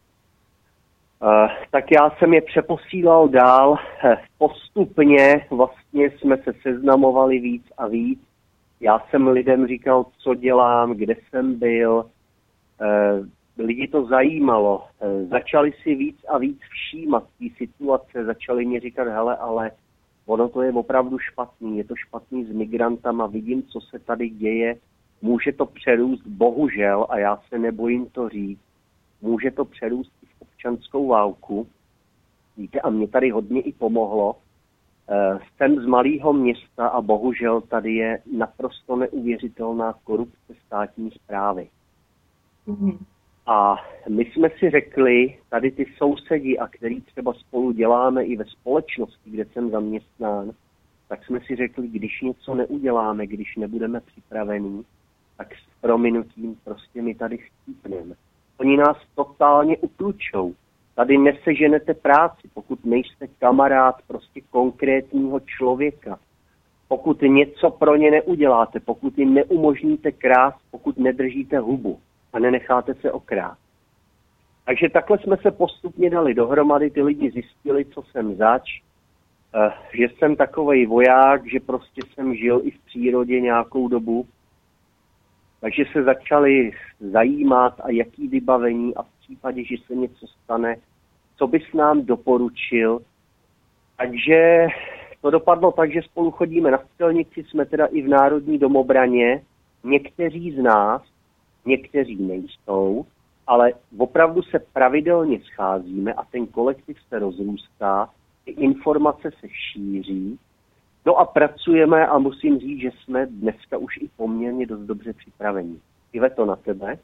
Uh, tak já jsem je přeposílal dál. Postupně vlastně jsme se seznamovali víc a víc. Já jsem lidem říkal, co dělám, kde jsem byl. Uh, lidi to zajímalo. Uh, začali si víc a víc všímat té situace. Začali mi říkat, hele, ale ono to je opravdu špatný. Je to špatný s migrantama. Vidím, co se tady děje. Může to přerůst, bohužel, a já se nebojím to říct, může to přerůst občanskou válku. Víte, a mě tady hodně i pomohlo. E, jsem z malého města a bohužel tady je naprosto neuvěřitelná korupce státní správy. Mm. A my jsme si řekli, tady ty sousedi, a který třeba spolu děláme i ve společnosti, kde jsem zaměstnán, tak jsme si řekli, když něco neuděláme, když nebudeme připravení, tak s prominutím prostě my tady chcípneme. Oni nás totálně utlučou. Tady neseženete práci, pokud nejste kamarád prostě konkrétního člověka. Pokud něco pro ně neuděláte, pokud jim neumožníte krás, pokud nedržíte hubu a nenecháte se okrát. Takže takhle jsme se postupně dali dohromady, ty lidi zjistili, co jsem zač, že jsem takovej voják, že prostě jsem žil i v přírodě nějakou dobu. Takže se začali zajímat, a jaký vybavení, a v případě, že se něco stane, co bys nám doporučil. Takže to dopadlo tak, že spolu chodíme na střelnici, jsme teda i v Národní domobraně. Někteří z nás, někteří nejsou, ale opravdu se pravidelně scházíme a ten kolektiv se rozrůstá, ty informace se šíří. No a pracujeme a musím říct, že jsme dneska už i poměrně dost dobře připraveni. Iveto, na tebe.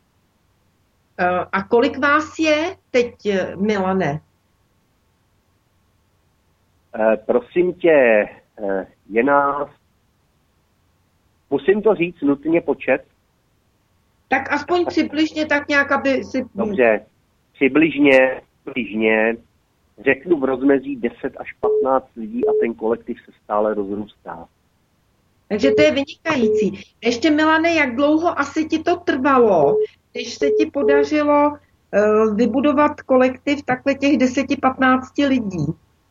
A kolik vás je teď, Milane? E, prosím tě, je nás... Musím to říct nutně počet? Tak aspoň přibližně tak nějak, aby si... Dobře, přibližně, přibližně. Řeknu v rozmezí deset až patnáct lidí a ten kolektiv se stále rozrůstá. Takže to je vynikající. Ještě, Milane, jak dlouho asi ti to trvalo, když se ti podařilo uh, vybudovat kolektiv takhle těch deset patnáct lidí?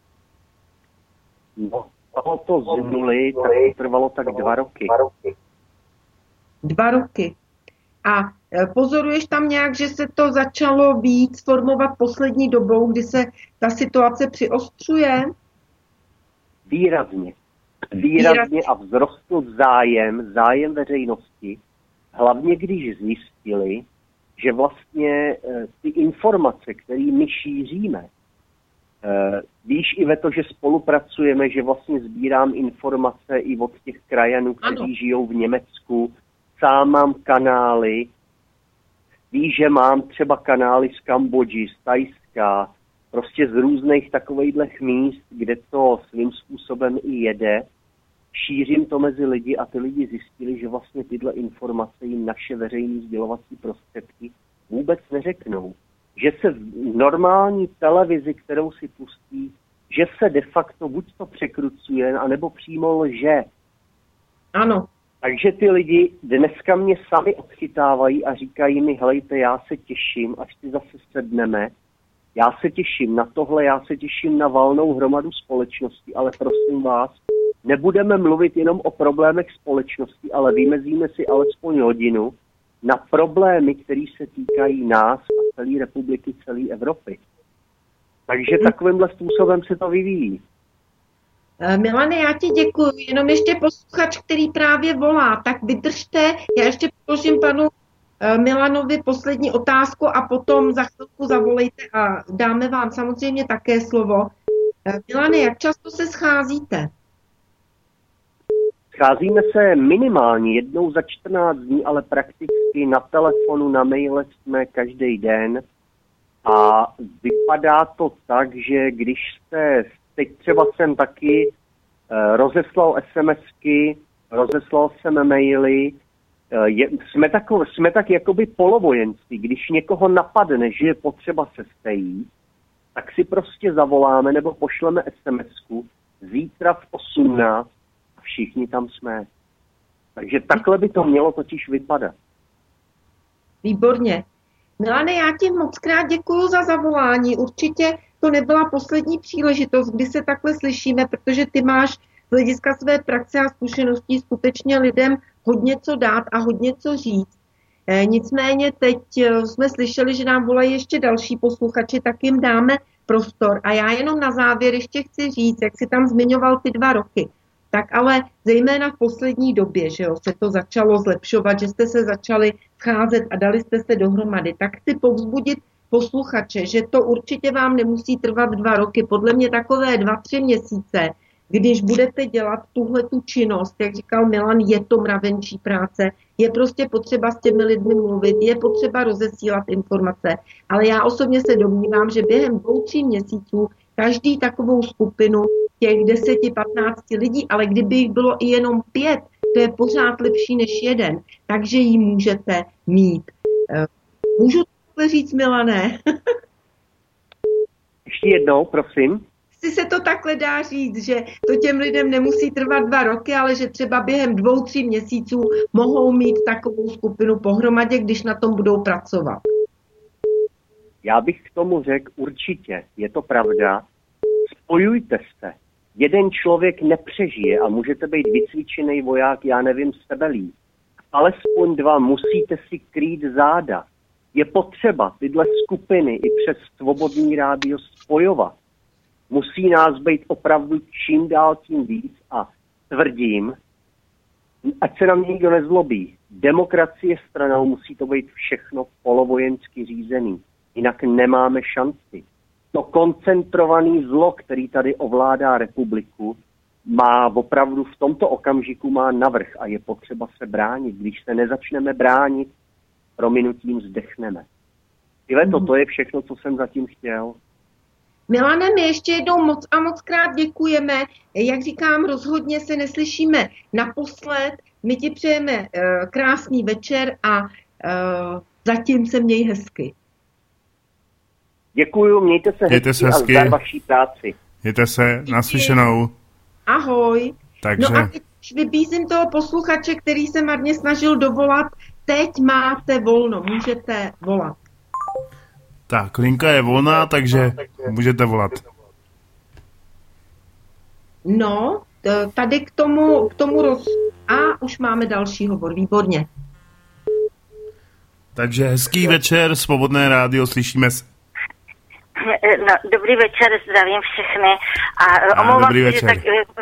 No, trvalo to z nuly, tak to trvalo tak dva roky. Dva roky. A pozoruješ tam nějak, že se to začalo víc formovat poslední dobou, kdy se ta situace přiostřuje? Výrazně. Výrazně a vzrostl zájem, zájem veřejnosti, hlavně když zjistili, že vlastně ty informace, které my šíříme, Víš, Iveto, že spolupracujeme, že vlastně sbírám informace i od těch krajanů, kteří ano. žijou v Německu. Sám mám kanály. Víš, že mám třeba kanály z Kambodži, z Thajska, prostě z různých takovejhlech míst, kde to svým způsobem i jede. Šířím to mezi lidi a ty lidi zjistili, že vlastně tyhle informace jim naše veřejné sdělovací prostředky vůbec neřeknou. Že se v normální televizi, kterou si pustí, že se de facto buď to překrucuje, anebo přímo lže. Ano. Takže ty lidi dneska mě sami odchytávají a říkají mi, helejte, já se těším, až si zase sedneme. Já se těším na tohle, já se těším na valnou hromadu společnosti, ale prosím vás, nebudeme mluvit jenom o problémech společnosti, ale vymezíme si alespoň hodinu na problémy, které se týkají nás a celé republiky, celé Evropy. Takže takovýmhle způsobem se to vyvíjí. Milane, já ti děkuji. Jenom ještě posluchač, který právě volá, tak vydržte. Já ještě položím panu Milanovi poslední otázku a potom za chvilku zavolejte a dáme vám samozřejmě také slovo. Milane, jak často se scházíte? Scházíme se minimálně jednou za čtrnáct dní, ale prakticky na telefonu, na maile jsme každý den. A vypadá to tak, že když jste, teď třeba jsem taky eh, rozeslal SMSky, rozeslal jsem maily, eh, je, jsme, tako, jsme tak jakoby polovojenství. Když někoho napadne, že je potřeba se stejít, tak si prostě zavoláme nebo pošleme SMSku zítra v osmnáct a všichni tam jsme. Takže takhle by to mělo totiž vypadat. Výborně. Milane, já ti moc krát děkuju za zavolání. Určitě to nebyla poslední příležitost, kdy se takhle slyšíme, protože ty máš z hlediska své praxe a zkušeností skutečně lidem hodně co dát a hodně co říct. E, nicméně teď jsme slyšeli, že nám volají ještě další posluchači, tak jim dáme prostor. A já jenom na závěr ještě chci říct, jak jsi tam zmiňoval ty dva roky, tak ale zejména v poslední době, že jo, se to začalo zlepšovat, že jste se začali scházet a dali jste se dohromady, tak chci povzbudit posluchače, že to určitě vám nemusí trvat dva roky, podle mě takové dva, tři měsíce, když budete dělat tuhle tu činnost, jak říkal Milan, je to mravenčí práce, je prostě potřeba s těmi lidmi mluvit, je potřeba rozesílat informace, ale já osobně se domnívám, že během dvou, tří měsíců každý takovou skupinu těch deset patnáct lidí, ale kdyby jich bylo i jenom pět, to je pořád lepší než jeden, takže ji můžete mít. Můžu to říct, Milané? Ještě jednou, prosím. Si se to takhle dá říct, že to těm lidem nemusí trvat dva roky, ale že třeba během dvou, tří měsíců mohou mít takovou skupinu pohromadě, když na tom budou pracovat. Já bych k tomu řekl určitě, je to pravda, spojujte se. Jeden člověk nepřežije a můžete být vycvičený voják, já nevím, sebelí. Alespoň dva musíte si krýt záda. Je potřeba tyhle skupiny i přes Svobodný rádio spojovat. Musí nás být opravdu čím dál tím víc a tvrdím, ať se na mě nikdo nezlobí, demokracie stranou musí to být všechno polovojensky řízený. Jinak nemáme šanci. To koncentrovaný zlo, který tady ovládá republiku, má opravdu v tomto okamžiku má navrch a je potřeba se bránit. Když se nezačneme bránit, prominutím zdechneme. Tyhle, to, to je všechno, co jsem zatím chtěl. Milane, my ještě jednou moc a moc krát děkujeme. Jak říkám, rozhodně se neslyšíme naposled. My ti přejeme uh, krásný večer a uh, zatím se měj hezky. Děkuju, mějte se mějte hezky, se hezky a za vaší práci. Mějte se, naslyšenou. Ahoj. Takže... No a teď vybízím toho posluchače, který se marně snažil dovolat. Teď máte volno, můžete volat. Tak, linka je volná, takže můžete volat. No, tady k tomu, k tomu roz... A už máme další hovor, výborně. Takže hezký večer, Svobodné rádio, slyšíme se. No, dobrý večer, zdravím všechny. A, a omlouvám se, že, tak,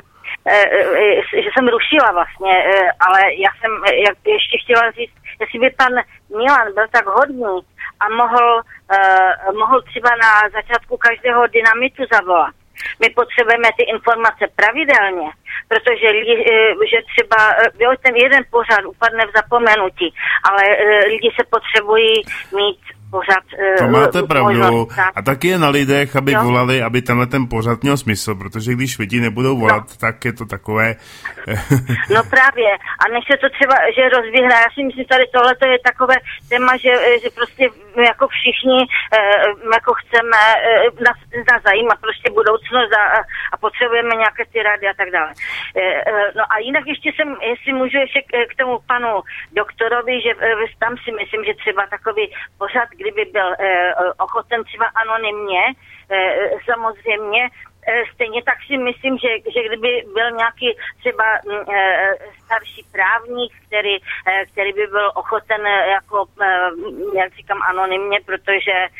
že jsem rušila vlastně, ale já jsem jak ještě chtěla říct, jestli by pan Milan byl tak hodný a mohl, uh, mohl třeba na začátku každého dynamitu zavolat. My potřebujeme ty informace pravidelně, protože lidi, že třeba jo, ten jeden pořad upadne v zapomenutí, ale lidi se potřebují mít pořad. To máte pravdu. Možnost, a taky je na lidech, aby jo? volali, aby tenhle ten pořad měl smysl, protože když lidi nebudou volat, no. tak je to takové... No právě. A než se to třeba, že rozběhne, já si myslím, tady tohle je takové téma, že, že prostě jako všichni jako chceme nás, nás zajímat prostě budoucnost a, a potřebujeme nějaké ty rady a tak dále. No a jinak ještě jsem, jestli můžu ještě k tomu panu doktorovi, že tam si myslím, že třeba takový pořad, kdyby byl ochoten třeba anonymně, samozřejmě, stejně tak si myslím, že, že kdyby byl nějaký třeba e, starší právník, který, e, který by byl ochoten jako, e, jak říkám, anonymně, protože e,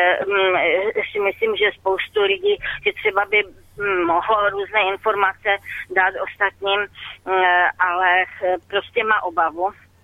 m, si myslím, že spoustu lidí, že třeba by mohlo různé informace dát ostatním, e, ale prostě má obavu.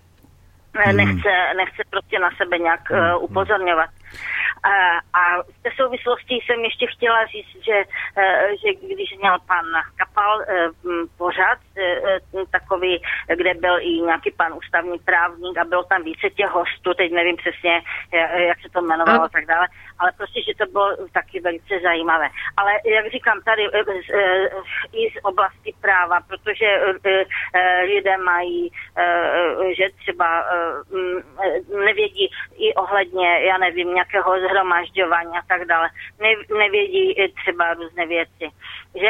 Nechce, nechce prostě na sebe nějak uh, upozorňovat. A, a v té souvislosti jsem ještě chtěla říct, že, uh, že když měl pan Kapal uh, pořad uh, takový, kde byl i nějaký pan ústavní právník a bylo tam více těch hostů, teď nevím přesně, jak se to jmenovalo a tak dále, ale prostě, že to bylo taky velice zajímavé. Ale jak říkám, tady uh, uh, i z oblasti práva, protože uh, uh, lidé mají, uh, že třeba uh, nevědí i ohledně, já nevím, nějakého zhromažďování a tak dále. Ne, nevědí třeba různé věci, že?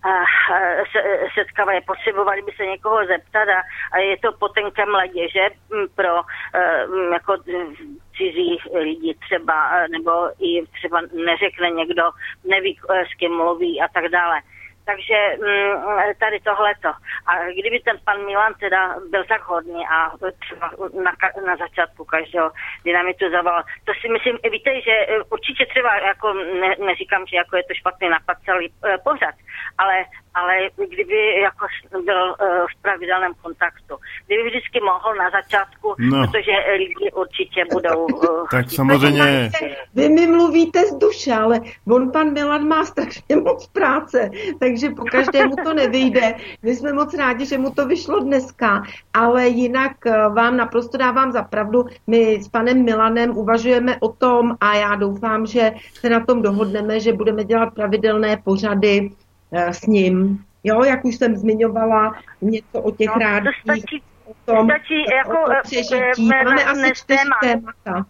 Se, setkávají, potřebovali by se někoho zeptat a, a je to po tenkém ledě, že? Pro jako cizí lidi třeba, nebo i třeba neřekne někdo, neví, s kým mluví a tak dále. Takže tady tohleto. A kdyby ten pan Milan teda byl tak hodný a třeba na, na začátku každého dynamitu zavolal, to si myslím, víte, že určitě třeba, jako ne, neříkám, že jako je to špatný napad celý e, pořad, ale, ale kdyby jako byl e, v pravidelném kontaktu, kdyby vždycky mohl na začátku, no. Protože lidi určitě budou... E, tak samozřejmě... Vy mi mluvíte z duše, ale on pan Milan má strašně moc práce, takže po každému to nevyjde. My jsme moc rádi, že mu to vyšlo dneska, ale jinak vám naprosto dávám za pravdu. My s panem Milanem uvažujeme o tom a já doufám, že se na tom dohodneme, že budeme dělat pravidelné pořady s ním. Jo, jak už jsem zmiňovala, něco o těch no, rádích, stačí, o tom, stačí, o, jako, o tom přežití. Máme asi čtyři témata.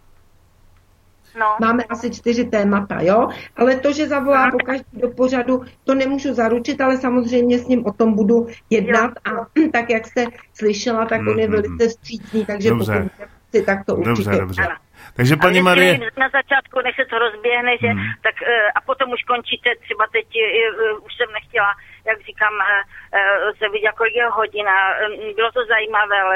No. Máme asi čtyři témata, jo? Ale to, že zavolá no. pokaždý do pořadu, to nemůžu zaručit, ale samozřejmě s ním o tom budu jednat jo. a tak, jak jste slyšela, tak on je velice vstřícný, takže dobře. pokud si, tak to určitě. Dobře, dobře. Takže paní Marie... Na začátku, než se to rozběhne, že, hmm. tak a potom už končíte, třeba teď už jsem nechtěla, jak říkám, se vidět, kolik je hodin a bylo to zajímavé, ale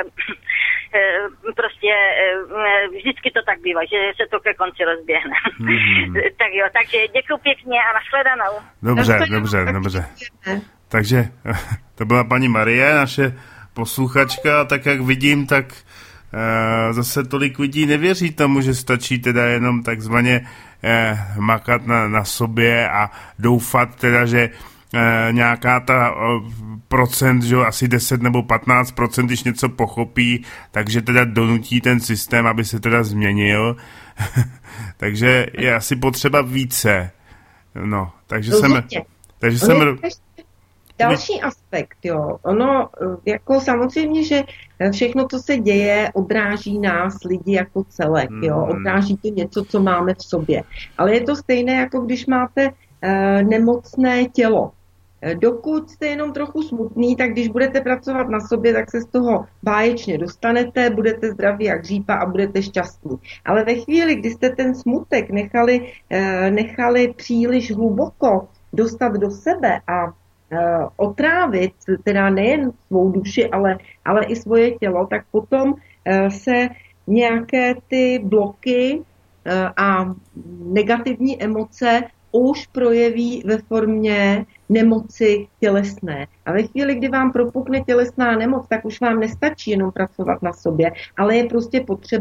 prostě vždycky to tak bývá, že se to ke konci rozběhne. Hmm. Tak jo, takže děkuji pěkně a nashledanou. Dobře, dobře, dobře. Takže to byla paní Marie, naše posluchačka, tak jak vidím, tak zase tolik lidí nevěří tomu, že stačí teda jenom takzvaně eh, makat na, na sobě a doufat teda, že eh, nějaká ta eh, procent, že asi deset nebo patnáct procent, když něco pochopí, takže teda donutí ten systém, aby se teda změnil. Takže je asi potřeba více. No, takže jsem... Takže jsem... Další aspekt, jo, ono jako samozřejmě, že všechno, co se děje, odráží nás lidi jako celek, jo, odráží to něco, co máme v sobě. Ale je to stejné, jako když máte e, nemocné tělo. Dokud jste jenom trochu smutný, tak když budete pracovat na sobě, tak se z toho báječně dostanete, budete zdraví jak řípa a budete šťastní. Ale ve chvíli, kdy jste ten smutek nechali, e, nechali příliš hluboko dostat do sebe a otrávit, teda nejen svou duši, ale, ale i svoje tělo, tak potom se nějaké ty bloky a negativní emoce už projeví ve formě nemoci tělesné. A ve chvíli, kdy vám propukne tělesná nemoc, tak už vám nestačí jenom pracovat na sobě, ale je prostě potřeba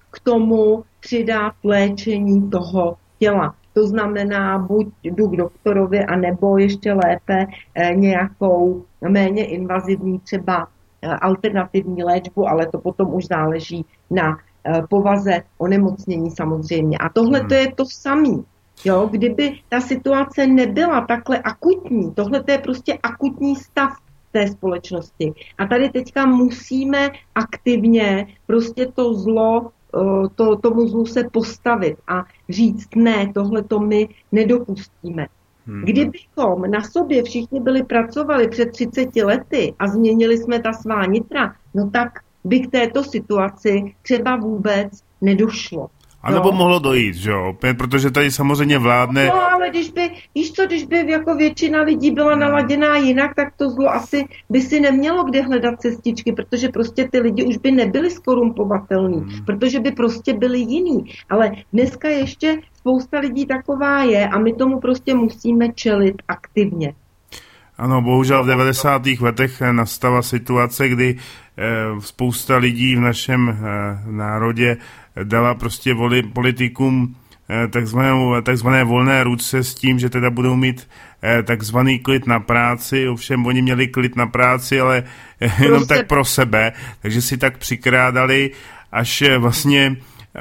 k tomu přidat léčení toho těla. To znamená, buď jdu k doktorovi, anebo ještě lépe nějakou méně invazivní třeba alternativní léčbu, ale to potom už záleží na povaze onemocnění samozřejmě. A tohle to je to samé. Jo, kdyby ta situace nebyla takhle akutní, tohle to je prostě akutní stav té společnosti. A tady teďka musíme aktivně prostě to zlo, to, tomu zlu se postavit a říct ne, tohle to my nedopustíme. Hmm. Kdybychom na sobě všichni byli pracovali před třiceti lety a změnili jsme ta svá nitra, no tak by k této situaci třeba vůbec nedošlo. A nebo mohlo dojít, že jo? Protože tady samozřejmě vládne... No, ale když by, víš co, když by jako většina lidí byla naladěná jinak, tak to zlo asi by si nemělo kde hledat cestičky, protože prostě ty lidi už by nebyli skorumpovatelní, hmm. protože by prostě byli jiný. Ale dneska ještě spousta lidí taková je a my tomu prostě musíme čelit aktivně. Ano, bohužel v devadesátých letech nastala situace, kdy eh, spousta lidí v našem eh, národě dala prostě voli politikům eh, takzvané, takzvané volné ruce s tím, že teda budou mít eh, takzvaný klid na práci. Ovšem oni měli klid na práci, ale eh, jenom tak pro sebe, takže si tak přikrádali, až eh, vlastně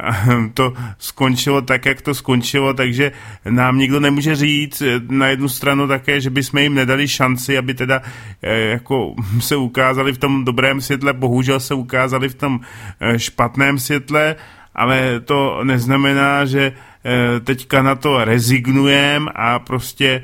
to skončilo tak, jak to skončilo, takže nám nikdo nemůže říct na jednu stranu také, že bychom jim nedali šanci, aby teda jako se ukázali v tom dobrém světle, bohužel se ukázali v tom špatném světle, ale to neznamená, že teďka na to rezignujeme a prostě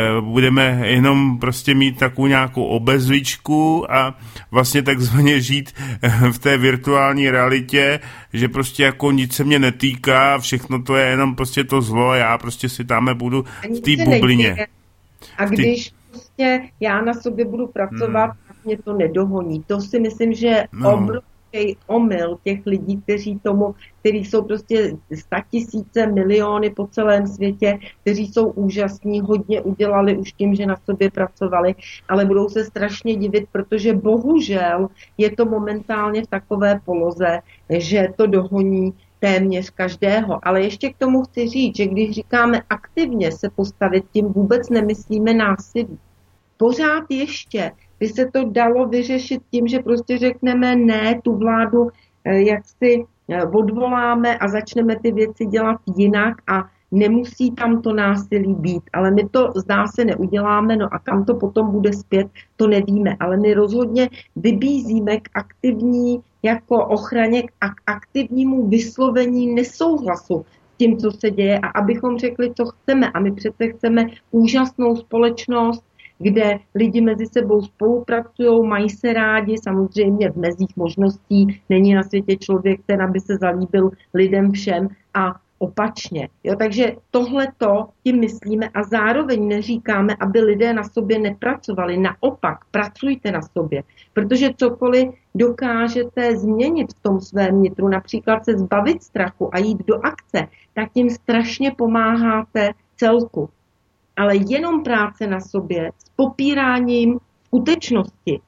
budeme jenom prostě mít takovou nějakou obezličku a vlastně takzvaně žít v té virtuální realitě, že prostě jako nic se mě netýká, všechno to je jenom prostě to zlo a já prostě si tamhle budu v té bublině. A když prostě já na sobě budu pracovat, hmm. tak mě to nedohoní. To si myslím, že no. obrovský omyl těch lidí, kteří tomu, kteří jsou prostě statisíce, miliony po celém světě, kteří jsou úžasní, hodně udělali už tím, že na sobě pracovali, ale budou se strašně divit, protože bohužel je to momentálně v takové poloze, že to dohoní téměř každého. Ale ještě k tomu chci říct, že když říkáme aktivně se postavit, tím vůbec nemyslíme násilí. Pořád ještě by se to dalo vyřešit tím, že prostě řekneme ne, tu vládu jak si odvoláme a začneme ty věci dělat jinak a nemusí tam to násilí být. Ale my to zdá se neuděláme, no a kam to potom bude zpět, to nevíme. Ale my rozhodně vybízíme k aktivní jako ochraně, k aktivnímu vyslovení nesouhlasu s tím, co se děje a abychom řekli, co chceme. A my přece chceme úžasnou společnost, kde lidi mezi sebou spolupracují, mají se rádi, samozřejmě v mezích možností, není na světě člověk, ten, aby se zalíbil lidem všem a opačně. Jo, takže tohleto tím myslíme a zároveň neříkáme, aby lidé na sobě nepracovali. Naopak, pracujte na sobě, protože cokoliv dokážete změnit v tom svém nitru, například se zbavit strachu a jít do akce, tak tím strašně pomáháte celku. Ale jenom práce na sobě s popíráním skutečnosti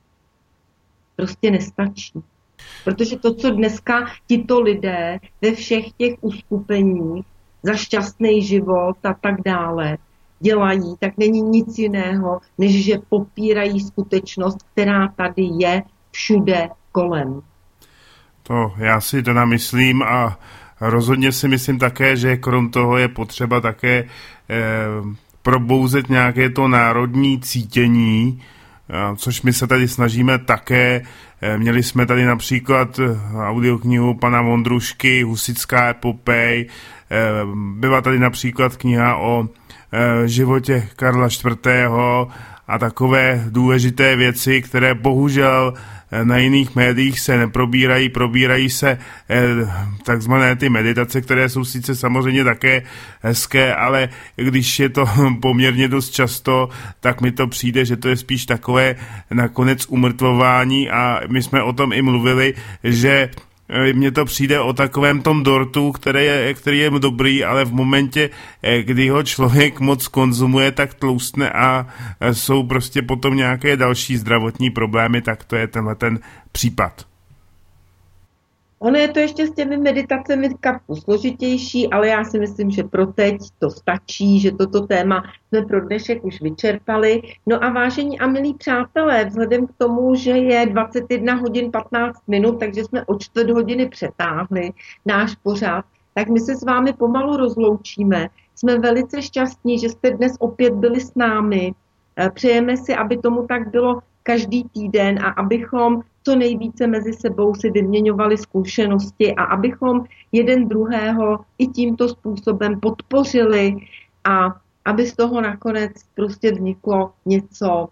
prostě nestačí. Protože to, co dneska tito lidé ve všech těch uskupeních za šťastný život a tak dále dělají, tak není nic jiného, než že popírají skutečnost, která tady je všude kolem. To já si teda myslím a rozhodně si myslím také, že krom toho je potřeba také eh, probouzet nějaké to národní cítění, eh, což my se tady snažíme také. Eh, měli jsme tady například audioknihu pana Vondrušky, Husitská epopej, eh, byla tady například kniha o eh, životě Karla čtvrtého a takové důležité věci, které bohužel na jiných médiích se neprobírají, probírají se eh, takzvané ty meditace, které jsou sice samozřejmě také hezké, ale když je to poměrně dost často, tak mi to přijde, že to je spíš takové nakonec umrtvování a my jsme o tom i mluvili, že mně to přijde o takovém tom dortu, který je, který je dobrý, ale v momentě, kdy ho člověk moc konzumuje, tak tloustne a jsou prostě potom nějaké další zdravotní problémy, tak to je tenhle ten případ. Ono je to ještě s těmi meditacemi kapu složitější, ale já si myslím, že pro teď to stačí, že toto téma jsme pro dnešek už vyčerpali. No a vážení a milí přátelé, vzhledem k tomu, že je dvacet jedna hodin patnáct minut, takže jsme o čtvrt hodiny přetáhli náš pořad, tak my se s vámi pomalu rozloučíme. Jsme velice šťastní, že jste dnes opět byli s námi. Přejeme si, aby tomu tak bylo každý týden a abychom co nejvíce mezi sebou si vyměňovali zkušenosti a abychom jeden druhého i tímto způsobem podpořili a aby z toho nakonec prostě vzniklo něco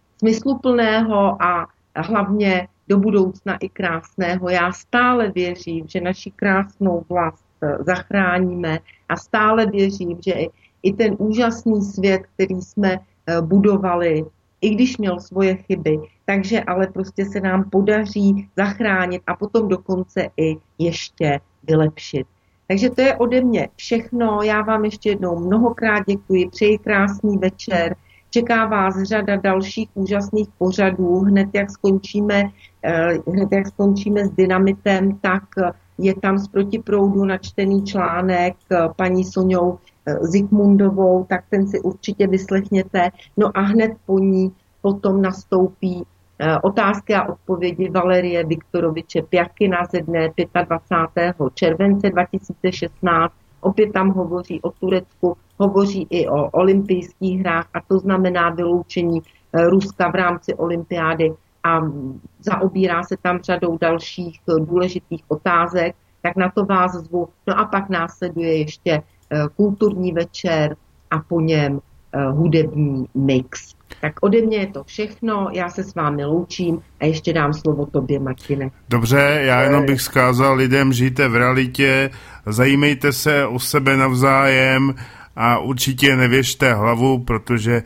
smysluplného a hlavně do budoucna i krásného. Já stále věřím, že naši krásnou vlast zachráníme a stále věřím, že i ten úžasný svět, který jsme budovali, i když měl svoje chyby, takže ale prostě se nám podaří zachránit a potom dokonce i ještě vylepšit. Takže to je ode mě všechno. Já vám ještě jednou mnohokrát děkuji, přeji krásný večer. Čeká vás řada dalších úžasných pořadů. Hned jak skončíme, hned jak skončíme s Dynamitem, tak je tam z Protiproudu načtený článek paní Soňou Zikmundovou, tak ten si určitě vyslechněte. No a hned po ní potom nastoupí otázky a odpovědi Valerie Viktoroviče Pjakina ze dne dvacátého pátého července dva tisíce šestnáct. Opět tam hovoří o Turecku, hovoří i o olympijských hrách a to znamená vyloučení Ruska v rámci olympiády a zaobírá se tam řadou dalších důležitých otázek, tak na to vás zvu. No a pak následuje ještě kulturní večer a po něm hudební mix. Tak ode mě je to všechno, já se s vámi loučím a ještě dám slovo tobě, Martine. Dobře, já jenom bych vzkázal lidem, žijte v realitě, zajímejte se o sebe navzájem a určitě nevěžte hlavu, protože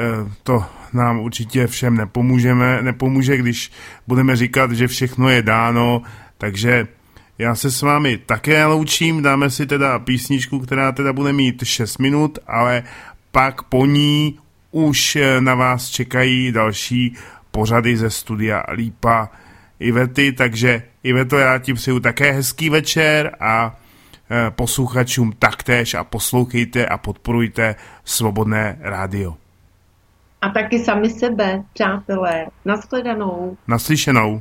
to nám určitě všem nepomůžeme, nepomůže, když budeme říkat, že všechno je dáno, takže já se s vámi také loučím, dáme si teda písničku, která teda bude mít šest minut, ale pak po ní už na vás čekají další pořady ze studia Lípa Ivety, takže Iveto, já ti přeju také hezký večer a posluchačům taktéž a poslouchejte a podporujte Svobodné rádio. A taky sami sebe, přátelé. Nashledanou. Naslyšenou.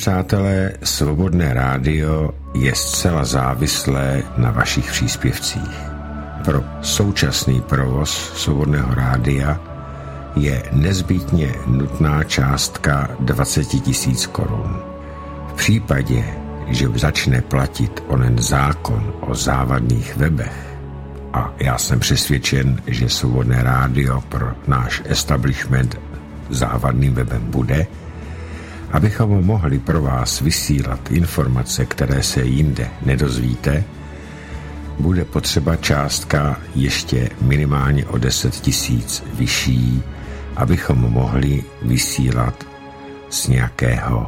přátelé, Svobodné rádio je zcela závislé na vašich příspěvcích. Pro současný provoz Svobodného rádia je nezbytně nutná částka dvacet tisíc korun. V případě, že začne platit onen zákon o závadných webech, a já jsem přesvědčen, že Svobodné rádio pro náš establishment závadným webem bude, abychom mohli pro vás vysílat informace, které se jinde nedozvíte, bude potřeba částka ještě minimálně o deset tisíc vyšší, abychom mohli vysílat z nějakého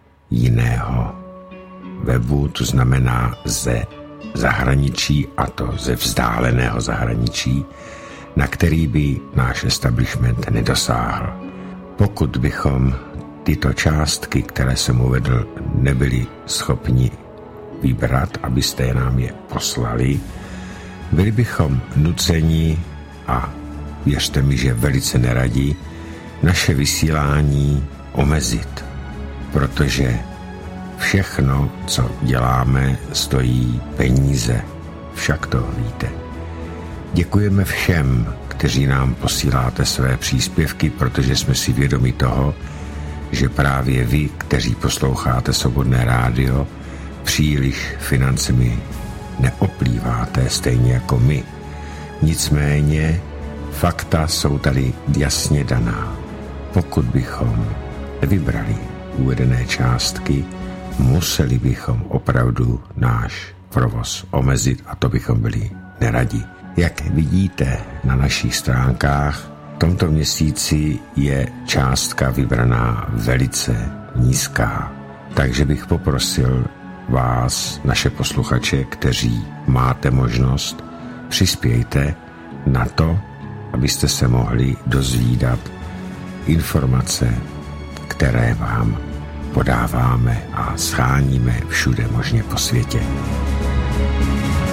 jiného webu, to znamená ze zahraničí, a to ze vzdáleného zahraničí, na který by náš establishment nedosáhl. Pokud bychom tyto částky, které jsem uvedl, nebyli schopni vybrat, abyste je nám je poslali, byli bychom nuceni, a věřte mi, že velice neradi, naše vysílání omezit, protože všechno, co děláme, stojí peníze. Však to víte. Děkujeme všem, kteří nám posíláte své příspěvky, protože jsme si vědomi toho, že právě vy, kteří posloucháte Svobodné rádio, příliš financemi neoplýváte, stejně jako my. Nicméně fakta jsou tady jasně daná. Pokud bychom nevybrali uvedené částky, museli bychom opravdu náš provoz omezit, a to bychom byli neradi. Jak vidíte na našich stránkách, v tomto měsíci je částka vybraná velice nízká. Takže bych poprosil vás, naše posluchače, kteří máte možnost, přispějte na to, abyste se mohli dozvídat informace, které vám podáváme a scháníme všude možně po světě.